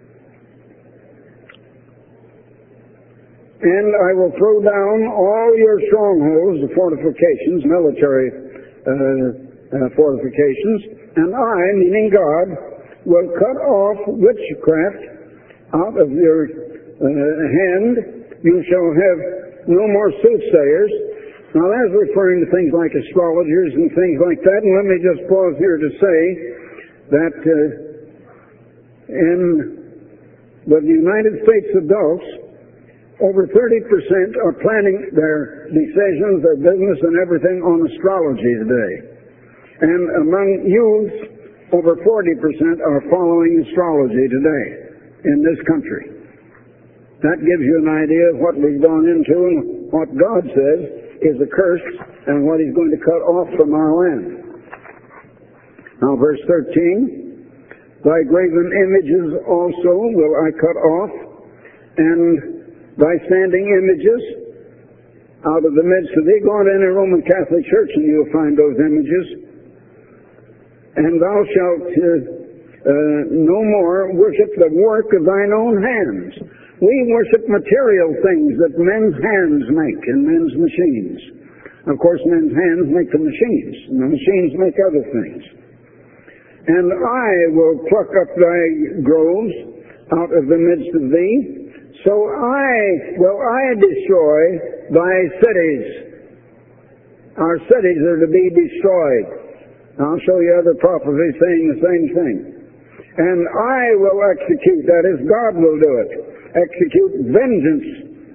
And I will throw down all your strongholds, the fortifications, military uh, uh, fortifications, and I, meaning God, will cut off witchcraft out of your uh, hand. You shall have no more soothsayers. Now that's referring to things like astrologers and things like that. And let me just pause here to say that uh, in the United States adults, over thirty percent are planning their decisions, their business, and everything on astrology today. And among youth, over forty percent are following astrology today in this country. That gives you an idea of what we've gone into and what God says is a curse and what He's going to cut off from our land. Now, verse thirteen, thy graven images also will I cut off, and thy standing images out of the midst of thee. Go on to any Roman Catholic church and you'll find those images. And thou shalt uh, uh, no more worship the work of thine own hands. We worship material things that men's hands make and men's machines. Of course, men's hands make the machines, and the machines make other things. And I will pluck up thy groves out of the midst of thee, so I will I destroy thy cities. Our cities are to be destroyed. I'll show you other prophecies saying the same thing. And I will execute, that is, God will do it, execute vengeance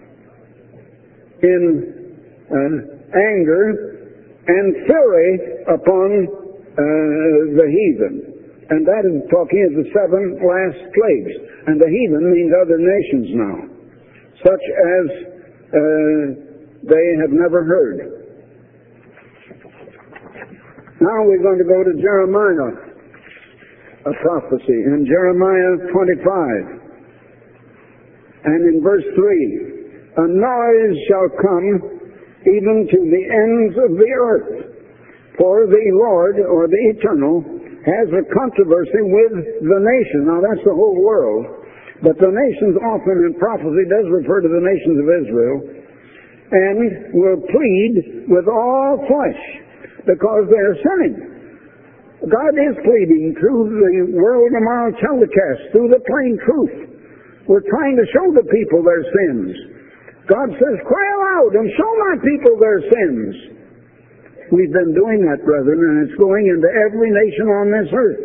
in uh, anger and fury upon uh, the heathen. And that is talking of the seven last plagues. And the heathen means other nations now, such as uh, they have never heard. Now we're going to go to Jeremiah, a prophecy, in Jeremiah twenty-five. And in verse three, a noise shall come even to the ends of the earth, for the Lord, or the Eternal, has a controversy with the nation. Now that's the whole world. But the nations often in prophecy does refer to the nations of Israel, and will plead with all flesh because they are sinning. God is pleading through the World Tomorrow telecast, through the plain truth. We're trying to show the people their sins. God says, cry aloud and show my people their sins. We've been doing that, brethren, and it's going into every nation on this earth.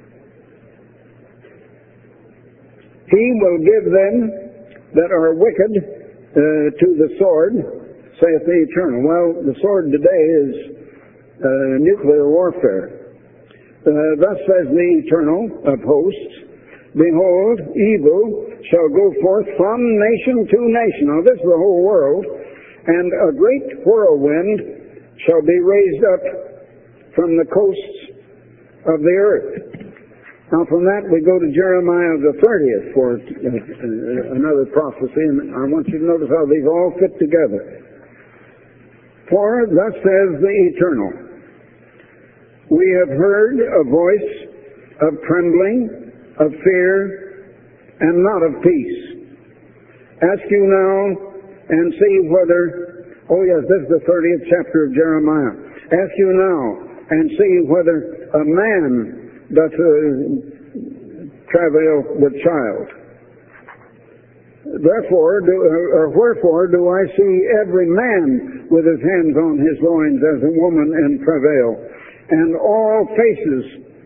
He will give them that are wicked uh, to the sword, saith the Eternal. Well, the sword today is uh, nuclear warfare. Uh, thus says the Eternal of hosts, behold, evil shall go forth from nation to nation. Now this is the whole world. And a great whirlwind shall be raised up from the coasts of the earth. Now from that we go to Jeremiah the thirtieth for uh, uh, another prophecy, and I want you to notice how these all fit together. For thus says the Eternal, we have heard a voice of trembling, of fear, and not of peace. Ask you now and see whether, oh yes, this is the thirtieth chapter of Jeremiah. Ask you now and see whether a man doth uh, travail with child. Therefore, do, or wherefore do I see every man with his hands on his loins as a woman in travail, and all faces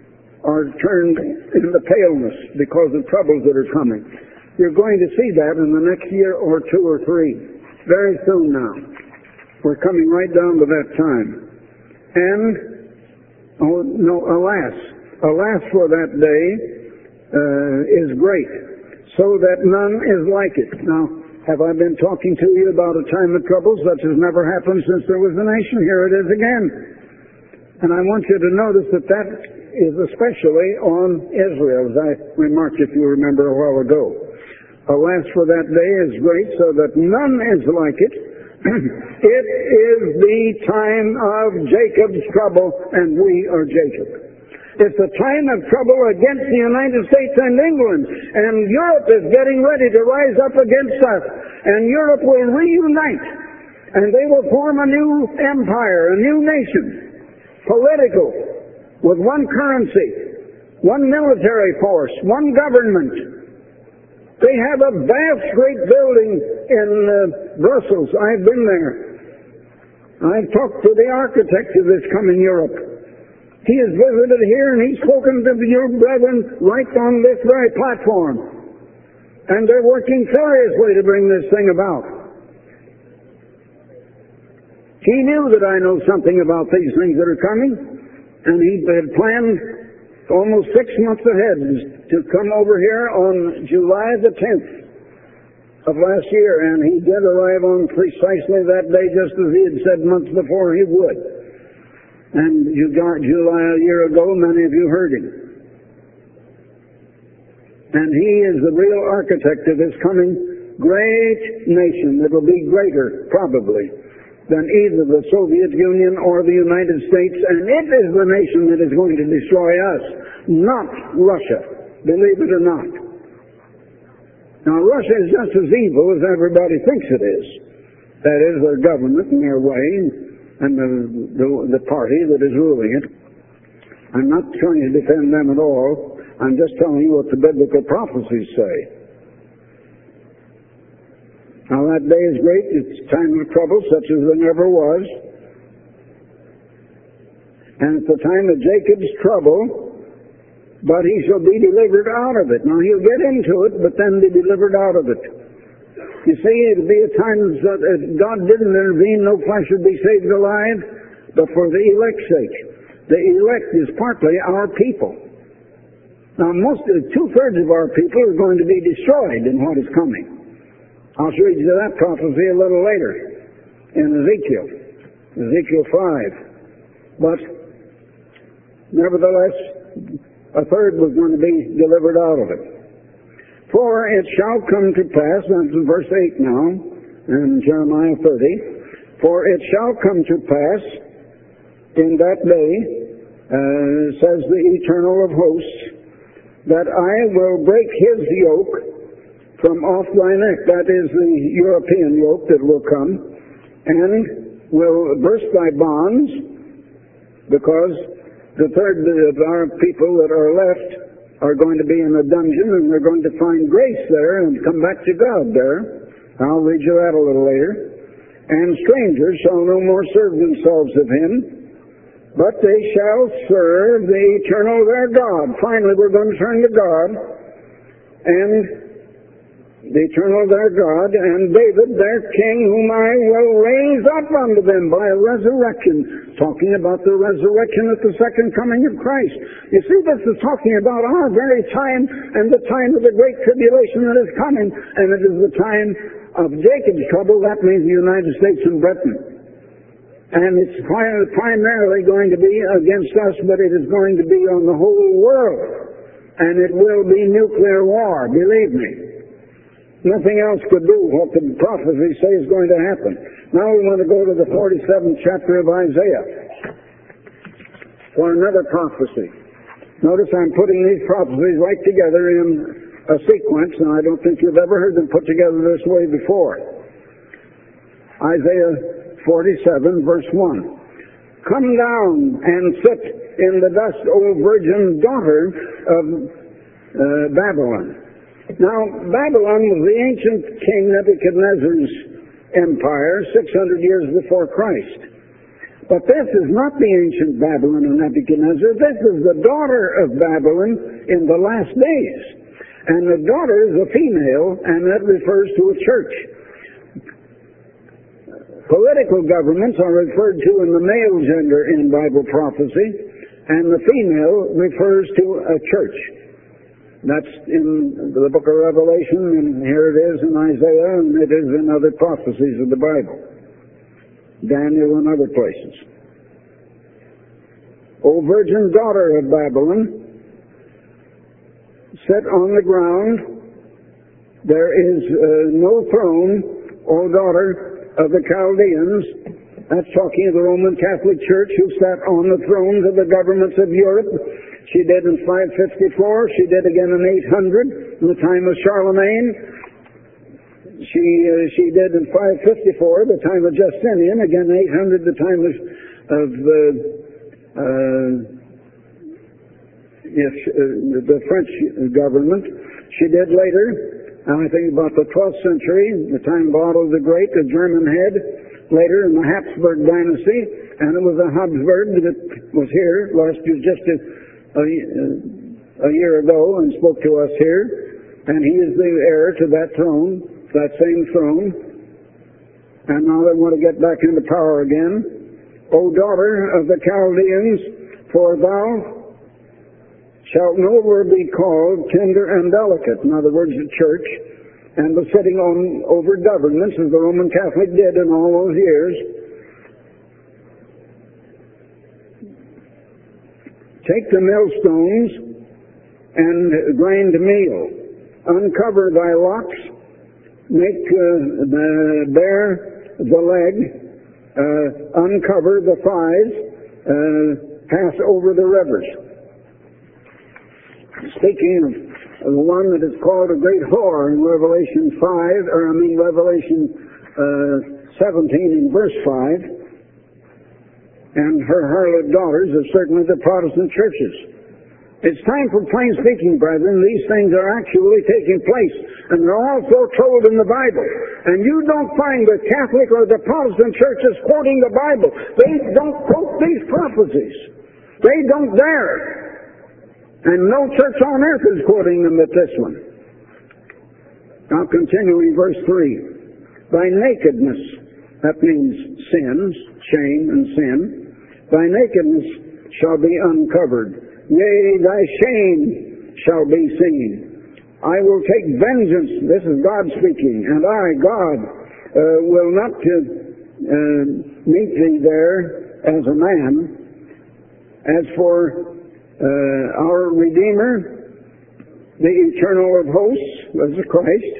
are turned into paleness because of troubles that are coming. You're going to see that in the next year or two or three. Very soon now. We're coming right down to that time. And, oh no, alas, alas for that day uh, is great, so that none is like it. Now, have I been talking to you about a time of trouble such as never happened since there was a nation? Here it is again. And I want you to notice that that is especially on Israel, as I remarked, if you remember, a while ago. Alas for that day is great, so that none is like it. It is the time of Jacob's trouble, and we are Jacob. It's a time of trouble against the United States and England, and Europe is getting ready to rise up against us, and Europe will reunite, and they will form a new empire, a new nation, political, with one currency, one military force, one government. They have a vast, great building in uh, Brussels. I've been there. I've talked to the architect of this coming Europe. He has visited here and he's spoken to your brethren right on this very platform. And they're working furiously to bring this thing about. He knew that I know something about these things that are coming, and he had planned almost six months ahead to come over here on July the tenth of last year, and he did arrive on precisely that day, just as he had said months before he would. And you got July a year ago, many of you heard him. And he is the real architect of this coming great nation that will be greater, probably, than either the Soviet Union or the United States, and it is the nation that is going to destroy us, not Russia, believe it or not. Now, Russia is just as evil as everybody thinks it is. That is, their government and their way, and the, the, the party that is ruling it. I'm not trying to defend them at all. I'm just telling you what the biblical prophecies say. Now that day is great. It's a time of trouble such as there never was. And it's the time of Jacob's trouble, but he shall be delivered out of it. Now he'll get into it, but then be delivered out of it. You see, it'll be a time that God didn't intervene, no flesh would be saved alive, but for the elect's sake. The elect is partly our people. Now most, two-thirds of our people are going to be destroyed in what is coming. I'll read you that prophecy a little later in Ezekiel, Ezekiel five. But nevertheless, a third was going to be delivered out of it. For it shall come to pass, that's in verse eight now, in Jeremiah thirty, for it shall come to pass in that day, uh, says the Eternal of Hosts, that I will break his yoke from off thy neck. That is the European yoke that will come, and will burst thy bonds, because the third of our people that are left are going to be in a dungeon, and they're going to find grace there and come back to God there. I'll read you that a little later. And strangers shall no more serve themselves of him, but they shall serve the eternal their God. Finally, we're going to turn to God, and the eternal their God, and David their king, whom I will raise up unto them by a resurrection. Talking about the resurrection at the second coming of Christ. You see, this is talking about our very time and the time of the great tribulation that is coming, and it is the time of Jacob's trouble. That means the United States and Britain. And it's primarily going to be against us, but it is going to be on the whole world. And it will be nuclear war, believe me. Nothing else could do what the prophecies say is going to happen. Now we want to go to the forty-seventh chapter of Isaiah for another prophecy. Notice I'm putting these prophecies right together in a sequence, and I don't think you've ever heard them put together this way before. Isaiah forty-seven, verse one. Come down and sit in the dust, O virgin daughter of uh, Babylon. Now, Babylon was the ancient King Nebuchadnezzar's empire six hundred years before Christ. But this is not the ancient Babylon of Nebuchadnezzar. This is the daughter of Babylon in the last days. And the daughter is a female, and that refers to a church. Political governments are referred to in the male gender in Bible prophecy, and the female refers to a church. That's in the book of Revelation, and here it is in Isaiah, and it is in other prophecies of the Bible. Daniel and other places. O virgin daughter of Babylon, sit on the ground. There is uh, no throne, O daughter of the Chaldeans. That's talking of the Roman Catholic Church, who sat on the thrones of the governments of Europe. She did in five fifty-four. She did again in eight hundred, in the time of Charlemagne. She uh, she did in five fifty-four, the time of Justinian, again eight hundred, the time of, of uh, uh, yes, uh, the French government. She did later, and I think about the twelfth century, the time of Otto the Great, the German head, later in the Habsburg dynasty, and it was a Habsburg that was here last year, just a, a, a year ago, and spoke to us here, and he is the heir to that throne. That same throne, and now they want to get back into power again. O daughter of the Chaldeans, for thou shalt no more be called tender and delicate. In other words, the church, and was sitting on over governments as the Roman Catholic did in all those years. Take the millstones and grind meal. Uncover thy locks. Make uh, the, bare the leg, uh, uncover the thighs, uh, pass over the rivers. Speaking of the one that is called a great whore in Revelation five, or I mean Revelation uh, seventeen in verse five, and her harlot daughters are certainly the Protestant churches. It's time for plain speaking, brethren. These things are actually taking place, and they're all foretold in the Bible. And you don't find the Catholic or the Protestant churches quoting the Bible. They don't quote these prophecies. They don't dare. And no church on earth is quoting them at this one. Now continuing verse three. Thy nakedness, that means sins, shame and sin, thy nakedness shall be uncovered. Yea, thy shame shall be seen. I will take vengeance, this is God speaking, and I, God, uh, will not uh, uh, meet thee there as a man. As for uh, our Redeemer, the Eternal of Hosts, was the Christ,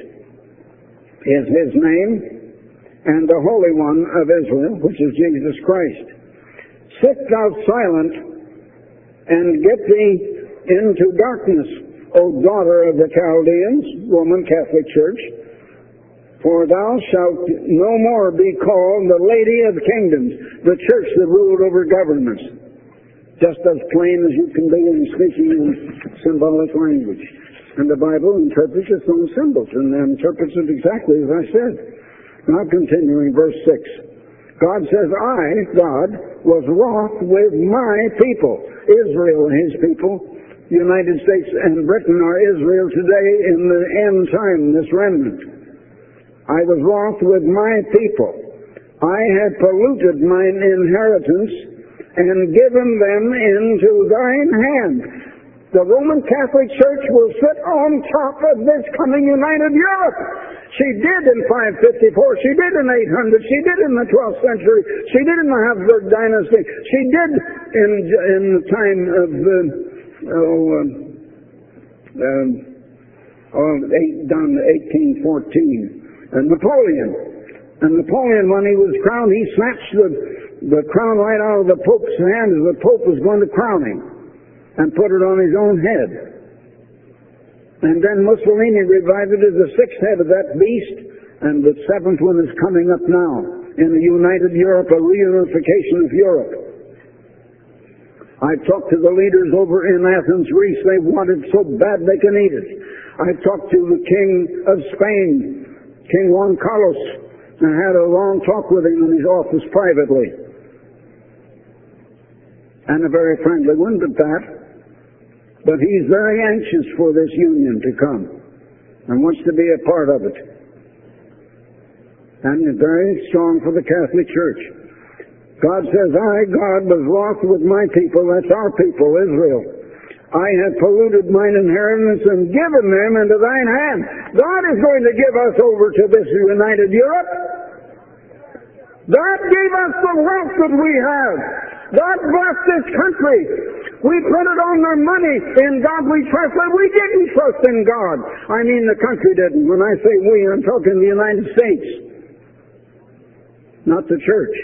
is his name, and the Holy One of Israel, which is Jesus Christ. Sit thou silent, and get thee into darkness, O daughter of the Chaldeans, Roman Catholic Church, for thou shalt no more be called the Lady of Kingdoms, the church that ruled over governments. Just as plain as you can be in speaking in symbolic language. And the Bible interprets its own symbols, and interprets it exactly as I said. Now continuing, verse six. God says, I, God, was wroth with my people, Israel and his people. The United States and Britain are Israel today in the end time, this remnant. I was wroth with my people. I had polluted mine inheritance and given them into thine hand. The Roman Catholic Church will sit on top of this coming united Europe. She did in five fifty-four, she did in eight hundred, she did in the twelfth century, she did in the Habsburg dynasty, she did in, in the time of the, oh, um, um, oh, eight, down to eighteen fourteen, uh, Napoleon. And Napoleon, when he was crowned, he snatched the, the crown right out of the Pope's hand as the Pope was going to crown him, and put it on his own head. And then Mussolini revived it as the sixth head of that beast, and the seventh one is coming up now in the united Europe, a reunification of Europe. I've talked to the leaders over in Athens, Greece. They want it so bad they can eat it. I've talked to the King of Spain, King Juan Carlos, and I had a long talk with him in his office privately. and a very friendly one at that. But he's very anxious for this union to come and wants to be a part of it. And is very strong for the Catholic Church. God says, I, God, was wroth with my people, that's our people, Israel. I have polluted mine inheritance and given them into thine hand. God is going to give us over to this united Europe. God gave us the wealth that we have. God blessed this country. We put it on their money. In God we trust, but we didn't trust in God. I mean the country didn't. When I say we, I'm talking the United States, not the church.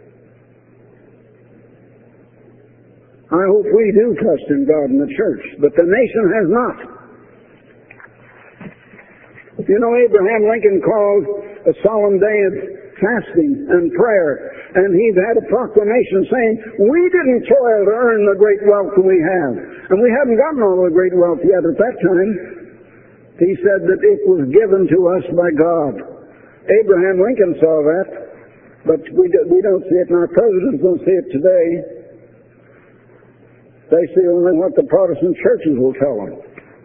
I hope we do trust in God and the church, but the nation has not. You know, Abraham Lincoln called a solemn day of fasting and prayer, and he had a proclamation saying, we didn't toil to earn the great wealth we have, and we haven't gotten all the great wealth yet at that time. He said that it was given to us by God. Abraham Lincoln saw that, but we, do, we don't see it, and our presidents don't see it today. They see only what the Protestant churches will tell them.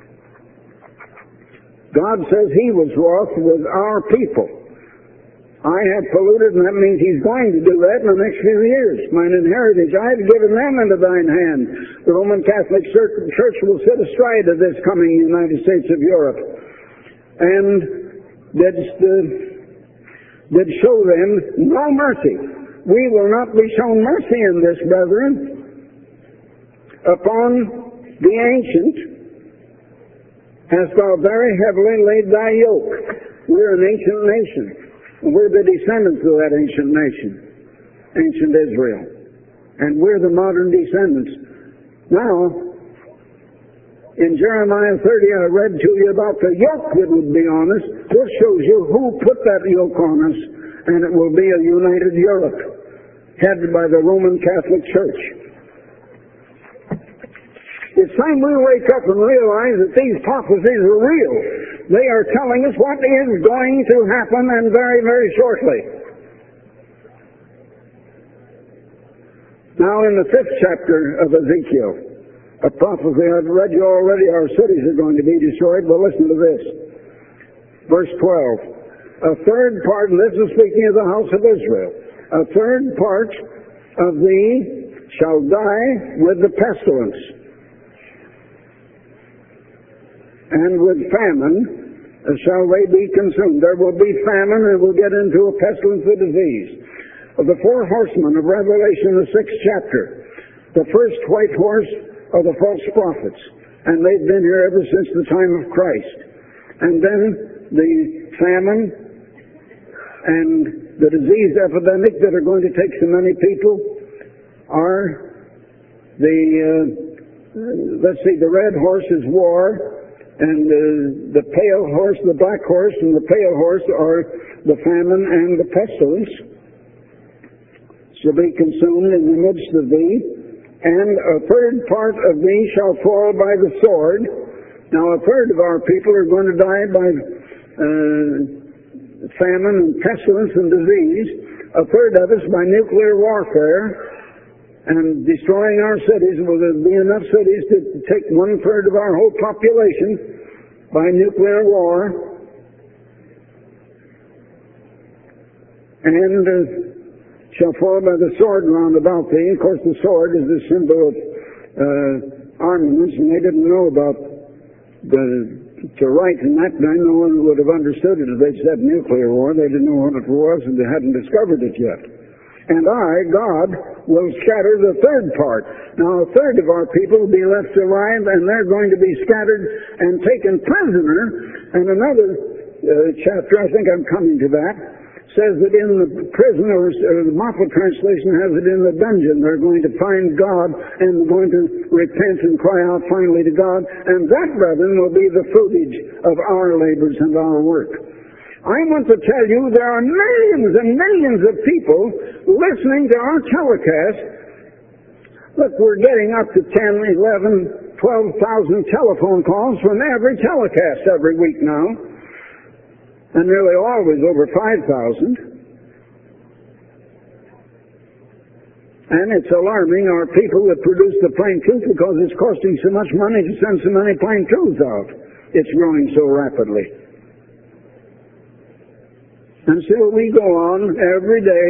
God says he was wroth with our people. I have polluted, and that means he's going to do that in the next few years. Mine inheritance, I have given them into thine hand. The Roman Catholic Church will sit astride of this coming United States of Europe. And did, uh, did show them no mercy. We will not be shown mercy in this, brethren. Upon the ancient hast thou very heavily laid thy yoke. We're an ancient nation. We're the descendants of that ancient nation, ancient Israel. And we're the modern descendants. Now, in Jeremiah thirty, I read to you about the yoke that would be on us. This shows you who put that yoke on us, and it will be a united Europe, headed by the Roman Catholic Church. It's time we wake up and realize that these prophecies are real. They are telling us what is going to happen, and very, very shortly. Now in the fifth chapter of Ezekiel, a prophecy I've read you already, our cities are going to be destroyed, but listen to this. Verse twelve. A third part, and this is speaking of the house of Israel, a third part of thee shall die with the pestilence, and with famine shall they be consumed. There will be famine, and we'll get into a pestilence of disease. Of the four horsemen of Revelation, the sixth chapter, the first white horse are the false prophets, and they've been here ever since the time of Christ. And then the famine and the disease epidemic that are going to take so many people are the, uh, let's see, the red horse is war, and uh, the pale horse, the black horse, and the pale horse are the famine and the pestilence. Shall be consumed in the midst of thee, and a third part of thee shall fall by the sword. Now a third of our people are going to die by uh, famine and pestilence and disease. A third of us by nuclear warfare and destroying our cities. Will there be enough cities to take one third of our whole population by nuclear war? And uh, shall fall by the sword round about thee. Of course, the sword is the symbol of uh, armaments, and they didn't know about the to write in that time. No one would have understood it if they'd said nuclear war. They didn't know what it was, and they hadn't discovered it yet. And I, God, will scatter the third part. Now, a third of our people will be left alive, and they're going to be scattered and taken prisoner. And another uh, chapter, I think I'm coming to that, says that in the prison, or uh, the Moffat translation has it in the dungeon, they're going to find God and going to repent and cry out finally to God. And that, brethren, will be the fruitage of our labors and our work. I want to tell you there are millions and millions of people listening to our telecast. Look, we're getting up to ten, eleven, twelve thousand telephone calls from every telecast every week now. And nearly always over five thousand. And it's alarming our people that produce the plain truth because it's costing so much money to send so many plain truths out. It's growing so rapidly. And still we go on every day.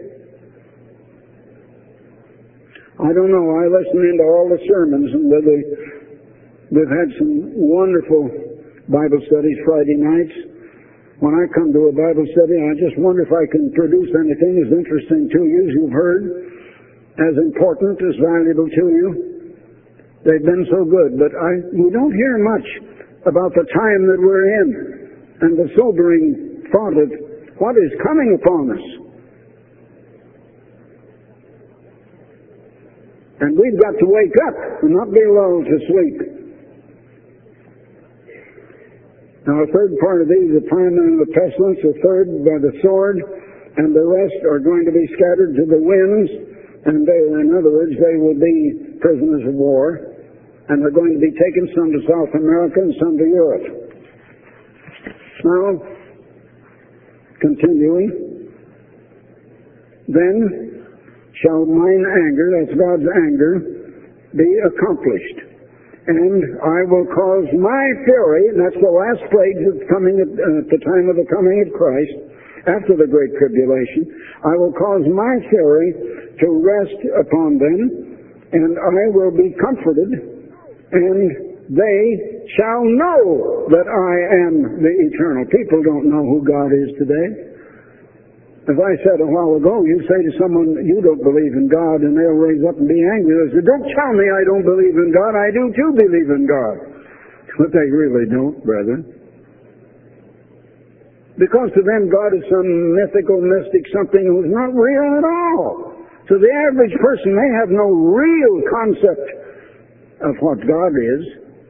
I don't know, I listen into all the sermons, and we've had some wonderful Bible studies Friday nights. When I come to a Bible study, I just wonder if I can produce anything as interesting to you as you've heard, as important, as valuable to you. They've been so good, but I we don't hear much about the time that we're in and the sobering thought of what is coming upon us. And we've got to wake up and not be lulled to sleep. Now, a third part of these, the famine and the pestilence, a third by the sword, and the rest are going to be scattered to the winds, and they, in other words, they will be prisoners of war, and they're going to be taken some to South America and some to Europe. Now, continuing, then shall mine anger, that's God's anger, be accomplished. And I will cause my fury, and that's the last plague that's coming at, uh, at the time of the coming of Christ, after the Great Tribulation, I will cause my fury to rest upon them, and I will be comforted, and they shall know that I am the eternal. People don't know who God is today. As I said a while ago, you say to someone, you don't believe in God, and they'll raise up and be angry. They say, don't tell me I don't believe in God. I do too believe in God. But they really don't, brethren. Because to them, God is some mythical mystic, something who's not real at all. To the average person, they have no real concept of what God is.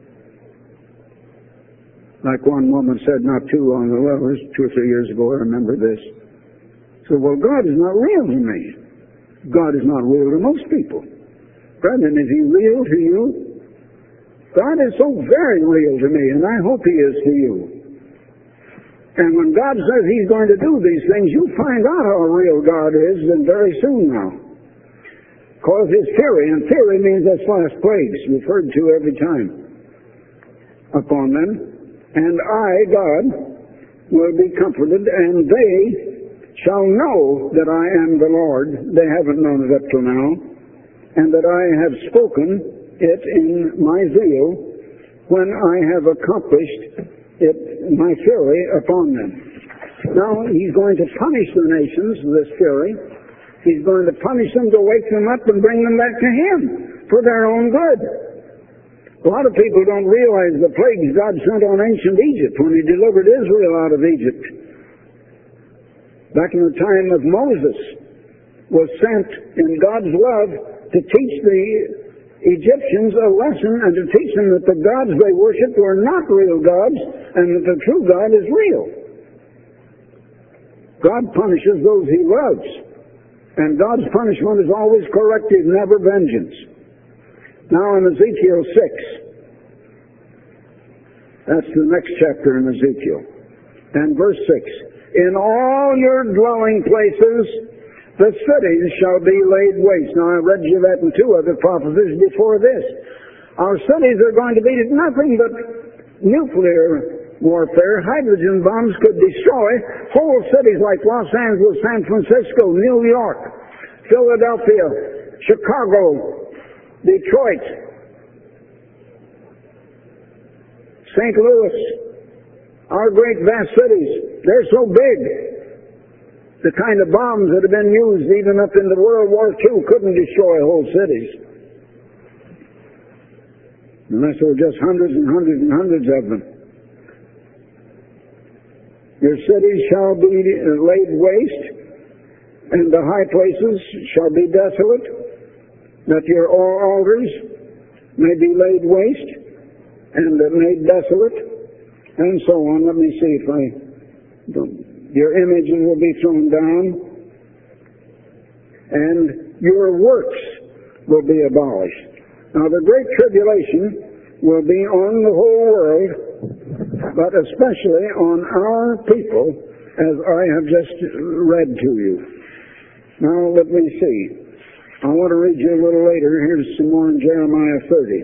Like one woman said not too long ago, it was two or three years ago, I remember this. So, well, God is not real to me. God is not real to most people. Brethren, is He real to you? God is so very real to me, and I hope He is to you. And when God says He's going to do these things, you'll find out how real God is, and very soon now. Cause His fury, and fury means that's last plagues, referred to every time upon them. And I, God, will be comforted, and they shall know that I am the Lord. They haven't known it up till now. And that I have spoken it in my zeal when I have accomplished it, my fury upon them. Now, He's going to punish the nations, this fury. He's going to punish them to wake them up and bring them back to Him for their own good. A lot of people don't realize the plagues God sent on ancient Egypt when He delivered Israel out of Egypt. Back in the time of Moses, was sent in God's love to teach the Egyptians a lesson and to teach them that the gods they worshipped were not real gods and that the true God is real. God punishes those He loves, and God's punishment is always corrective, never vengeance. Now in Ezekiel six, that's the next chapter in Ezekiel, and verse six, in all your dwelling places, the cities shall be laid waste. Now, I read you that in two other prophecies before this. Our cities are going to be nothing but nuclear warfare. Hydrogen bombs could destroy whole cities like Los Angeles, San Francisco, New York, Philadelphia, Chicago, Detroit, Saint Louis. Our great vast cities, they're so big. The kind of bombs that have been used even up into World War Two couldn't destroy whole cities. Unless there were just hundreds and hundreds and hundreds of them. Your cities shall be laid waste, and the high places shall be desolate, that your altars may be laid waste and made desolate. And so on. Let me see if I don't. Your images will be thrown down, and your works will be abolished. Now, the Great Tribulation will be on the whole world, but especially on our people, as I have just read to you. Now, let me see. I want to read you a little later. Here's some more in Jeremiah thirty.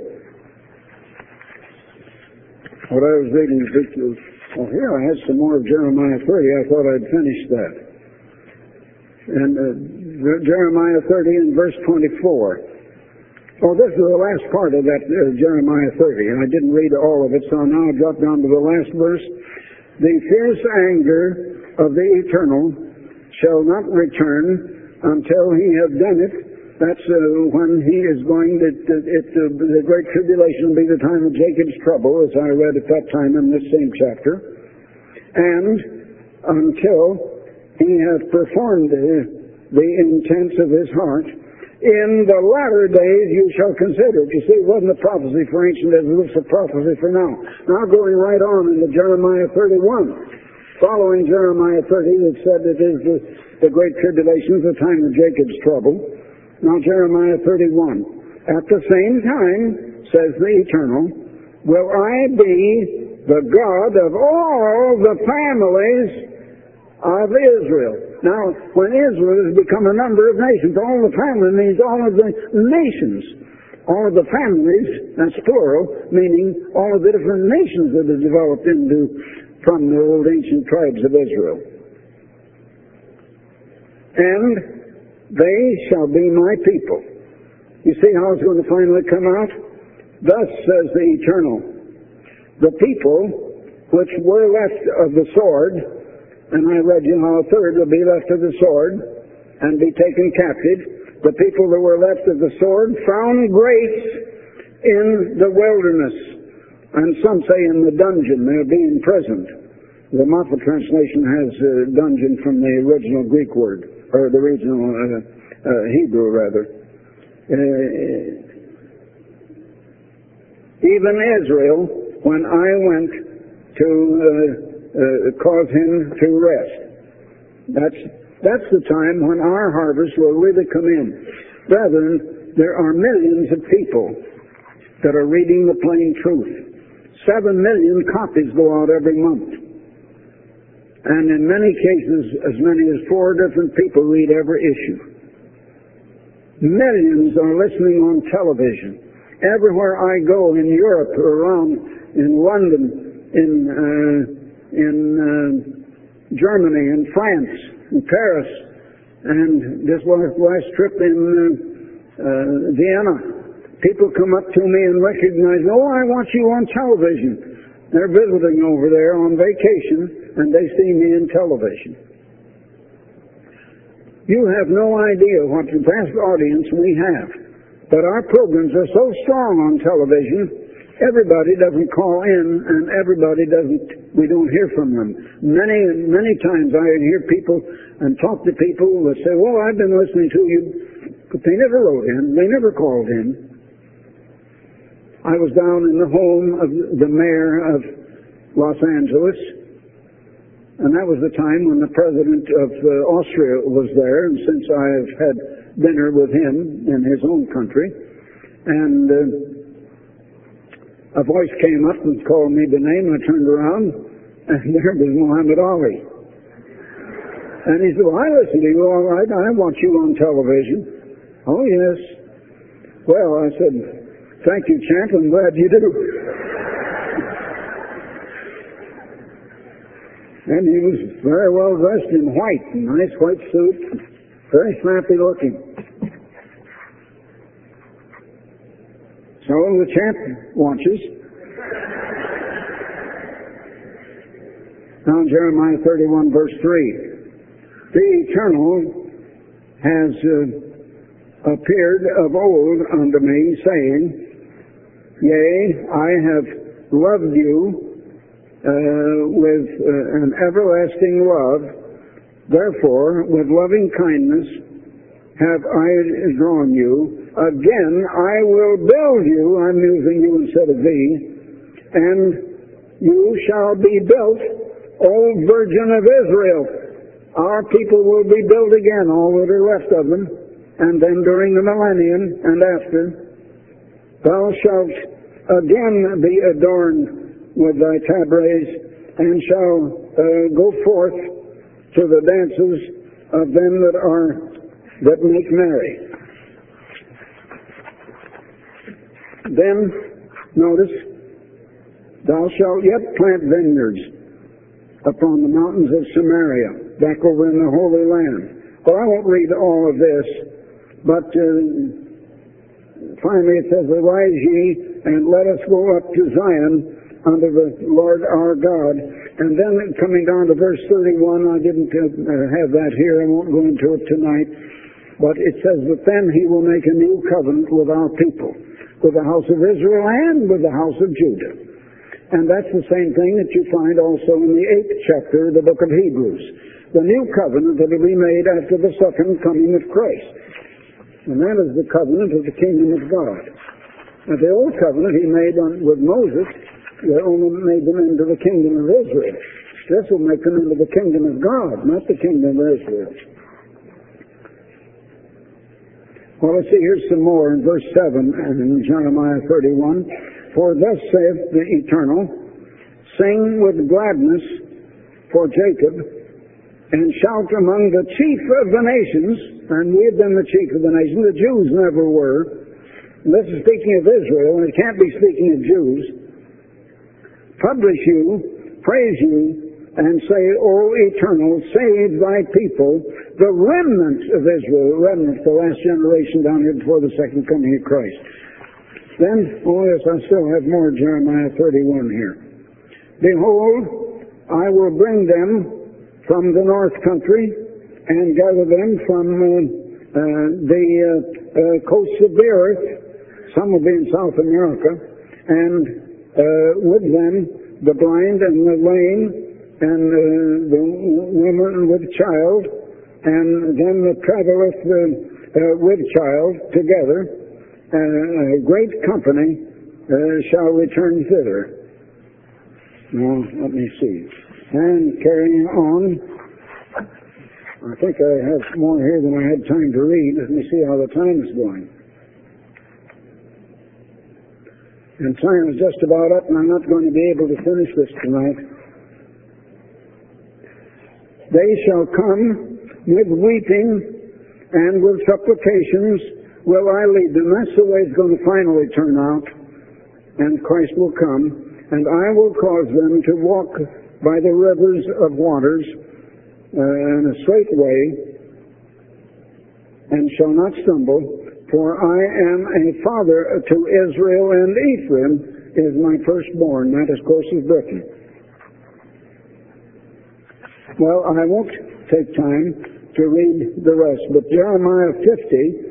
What I was reading, well, here I had some more of Jeremiah thirty. I thought I'd finished that. And uh, Jeremiah thirty and verse twenty-four. Oh, this is the last part of that uh, Jeremiah thirty, and I didn't read all of it, so now I'll drop down to the last verse. The fierce anger of the Eternal shall not return until he have done it. That's uh, when he is going to, to it, uh, the great tribulation will be the time of Jacob's trouble, as I read at that time in this same chapter. And until he hath performed the, the intents of his heart, in the latter days you shall consider it. You see, it wasn't a prophecy for ancient Israel, it's a prophecy for now. Now going right on into Jeremiah thirty-one. Following Jeremiah thirty, it said it is the, the great tribulation, the time of Jacob's trouble. Now Jeremiah thirty-one. At the same time, says the Eternal, will I be the God of all the families of Israel. Now, when Israel has become a number of nations, all the family means all of the nations. All of the families, that's plural, meaning all of the different nations that have developed into from the old ancient tribes of Israel. And they shall be my people. You see how it's going to finally come out? Thus says the Eternal, the people which were left of the sword, and I read you how a third will be left of the sword and be taken captive. The people that were left of the sword found grace in the wilderness. And some say in the dungeon, they're being imprisoned. The Moffat translation has uh, dungeon from the original Greek word, or the original uh, uh, Hebrew, rather. Uh, even Israel, when I went to uh, Uh, cause him to rest. That's that's the time when our harvest will really come in. Brethren, there are millions of people that are reading the plain truth. Seven million copies go out every month. And in many cases, as many as four different people read every issue. Millions are listening on television. Everywhere I go in Europe, around in London, in uh, in uh, Germany, in France, in Paris, and this last, last trip in uh, uh, Vienna. People come up to me and recognize, oh, I watch you on television. They're visiting over there on vacation, and they see me in television. You have no idea what the vast audience we have. But our programs are so strong on television, everybody doesn't call in, and everybody doesn't, we don't hear from them. Many, many times I hear people and talk to people that say, well, I've been listening to you, but they never wrote in, they never called in. I was down in the home of the mayor of Los Angeles, and that was the time when the president of uh, Austria was there, and since I have had dinner with him in his own country, and uh, a voice came up and called me by name. I turned around, and there was Muhammad Ali. And he said, well, I listen to you all right. I watch you on television. Oh, yes. Well, I said, thank you, champ. I'm glad you do. And he was very well dressed in white, a nice white suit, very snappy looking. So the champ watches. Now Jeremiah thirty-one verse three. The Eternal has uh, appeared of old unto me, saying, Yea, I have loved you uh, with uh, an everlasting love. Therefore, with loving kindness have I drawn you. Again, I will build you, I'm using you instead of thee, and you shall be built, O Virgin of Israel. Our people will be built again, all that are left of them, and then during the millennium and after, thou shalt again be adorned with thy tabrets, and shall uh, go forth to the dances of them that are that make merry. Then, notice, thou shalt yet plant vineyards upon the mountains of Samaria, back over in the Holy Land. Well, I won't read all of this, but uh, finally it says, arise ye, and let us go up to Zion unto the Lord our God. And then coming down to verse thirty-one, I didn't uh, have that here, I won't go into it tonight, but it says that then he will make a new covenant with our people, with the house of Israel and with the house of Judah. And that's the same thing that you find also in the eighth chapter of the book of Hebrews. The new covenant that will be made after the second coming of Christ. And that is the covenant of the kingdom of God. Now, the old covenant he made on, with Moses, he only made them into the kingdom of Israel. This will make them into the kingdom of God, not the kingdom of Israel. Well, let's see, here's some more in verse seven and in Jeremiah thirty-one. For thus saith the Eternal, sing with gladness for Jacob, and shout among the chief of the nations. And we have been the chief of the nations. The Jews never were. And this is speaking of Israel, and it can't be speaking of Jews. Publish you, praise you, and say, O Eternal, save thy people, the remnant of Israel, the remnant, the last generation down here before the second coming of Christ. Then, oh yes, I still have more Jeremiah thirty-one here. Behold, I will bring them from the north country and gather them from uh, uh, the uh, uh, coasts of the earth. Some will be in South America, and uh, with them the blind and the lame and uh, the woman with child, and them that travelleth uh, uh, with child together. Uh, a great company uh, shall return thither. Now, let me see. And carrying on, I think I have more here than I had time to read. Let me see how the time is going. And time is just about up, and I'm not going to be able to finish this tonight. They shall come with weeping and with supplications will I lead them. That's the way it's going to finally turn out. And Christ will come, and I will cause them to walk by the rivers of waters uh, in a straight way, and shall not stumble, for I am a father to Israel, and Ephraim is my firstborn. That, of course, is Britain. Well, I won't take time to read the rest, but Jeremiah fifty,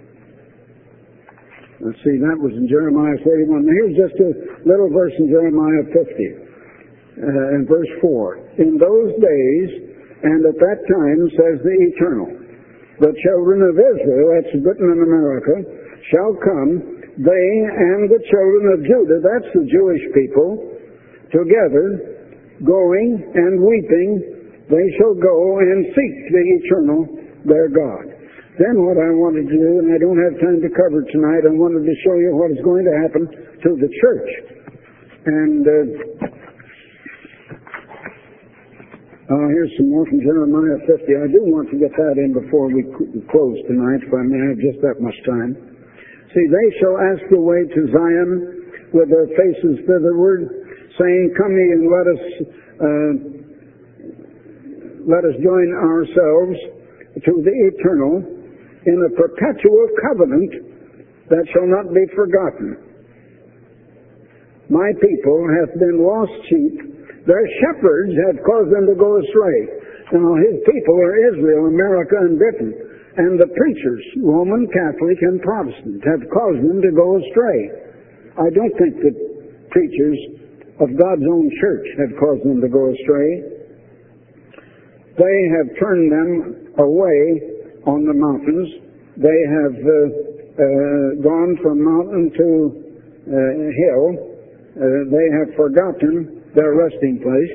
let's see, that was in Jeremiah thirty-one. Now, here's just a little verse in Jeremiah fifty, uh, in verse four. In those days, and at that time, says the Eternal, the children of Israel, that's Britain and America, shall come, they and the children of Judah, that's the Jewish people, together, going and weeping, they shall go and seek the Eternal, their God. Then what I wanted to do, and I don't have time to cover tonight, I wanted to show you what is going to happen to the church. And uh, uh, here's some more from Jeremiah fifty. I do want to get that in before we close tonight, if I may have just that much time. See, they shall ask the way to Zion with their faces thitherward, saying, come ye and let us, uh, let us join ourselves to the Eternal, in a perpetual covenant that shall not be forgotten. My people hath been lost sheep. Their shepherds have caused them to go astray. Now, his people are Israel, America, and Britain. And the preachers, Roman, Catholic, and Protestant, have caused them to go astray. I don't think that preachers of God's own church have caused them to go astray. They have turned them away on the mountains. They have uh, uh, gone from mountain to uh, hill. Uh, they have forgotten their resting place.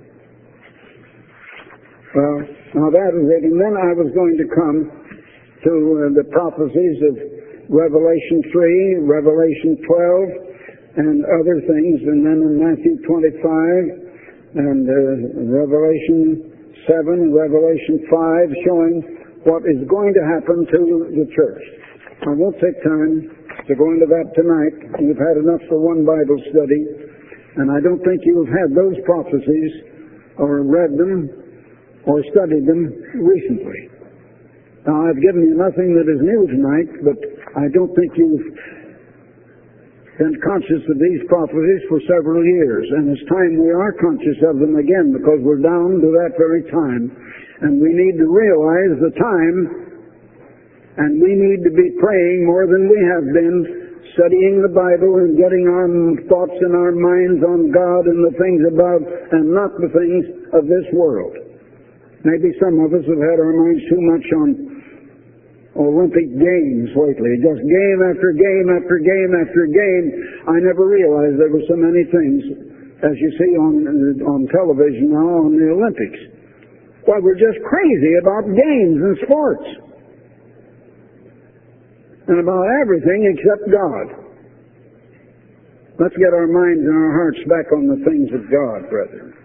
Well, now that is it. And then I was going to come to uh, the prophecies of Revelation three, Revelation twelve, and other things. And then in Matthew twenty-five, and uh, Revelation seven, Revelation five, showing what is going to happen to the church. I won't take time to go into that tonight. You've had enough for one Bible study, and I don't think you've had those prophecies or read them or studied them recently. Now, I've given you nothing that is new tonight, but I don't think you've been conscious of these prophecies for several years, and it's time we are conscious of them again, because we're down to that very time, and we need to realize the time, and we need to be praying more than we have been, studying the Bible and getting our thoughts and our minds on God and the things above, and not the things of this world. Maybe some of us have had our minds too much on Olympic Games lately, just game after game after game after game. I never realized there were so many things, as you see on on television now, on the Olympics. Why, we're just crazy about games and sports, and about everything except God. Let's get our minds and our hearts back on the things of God, brethren.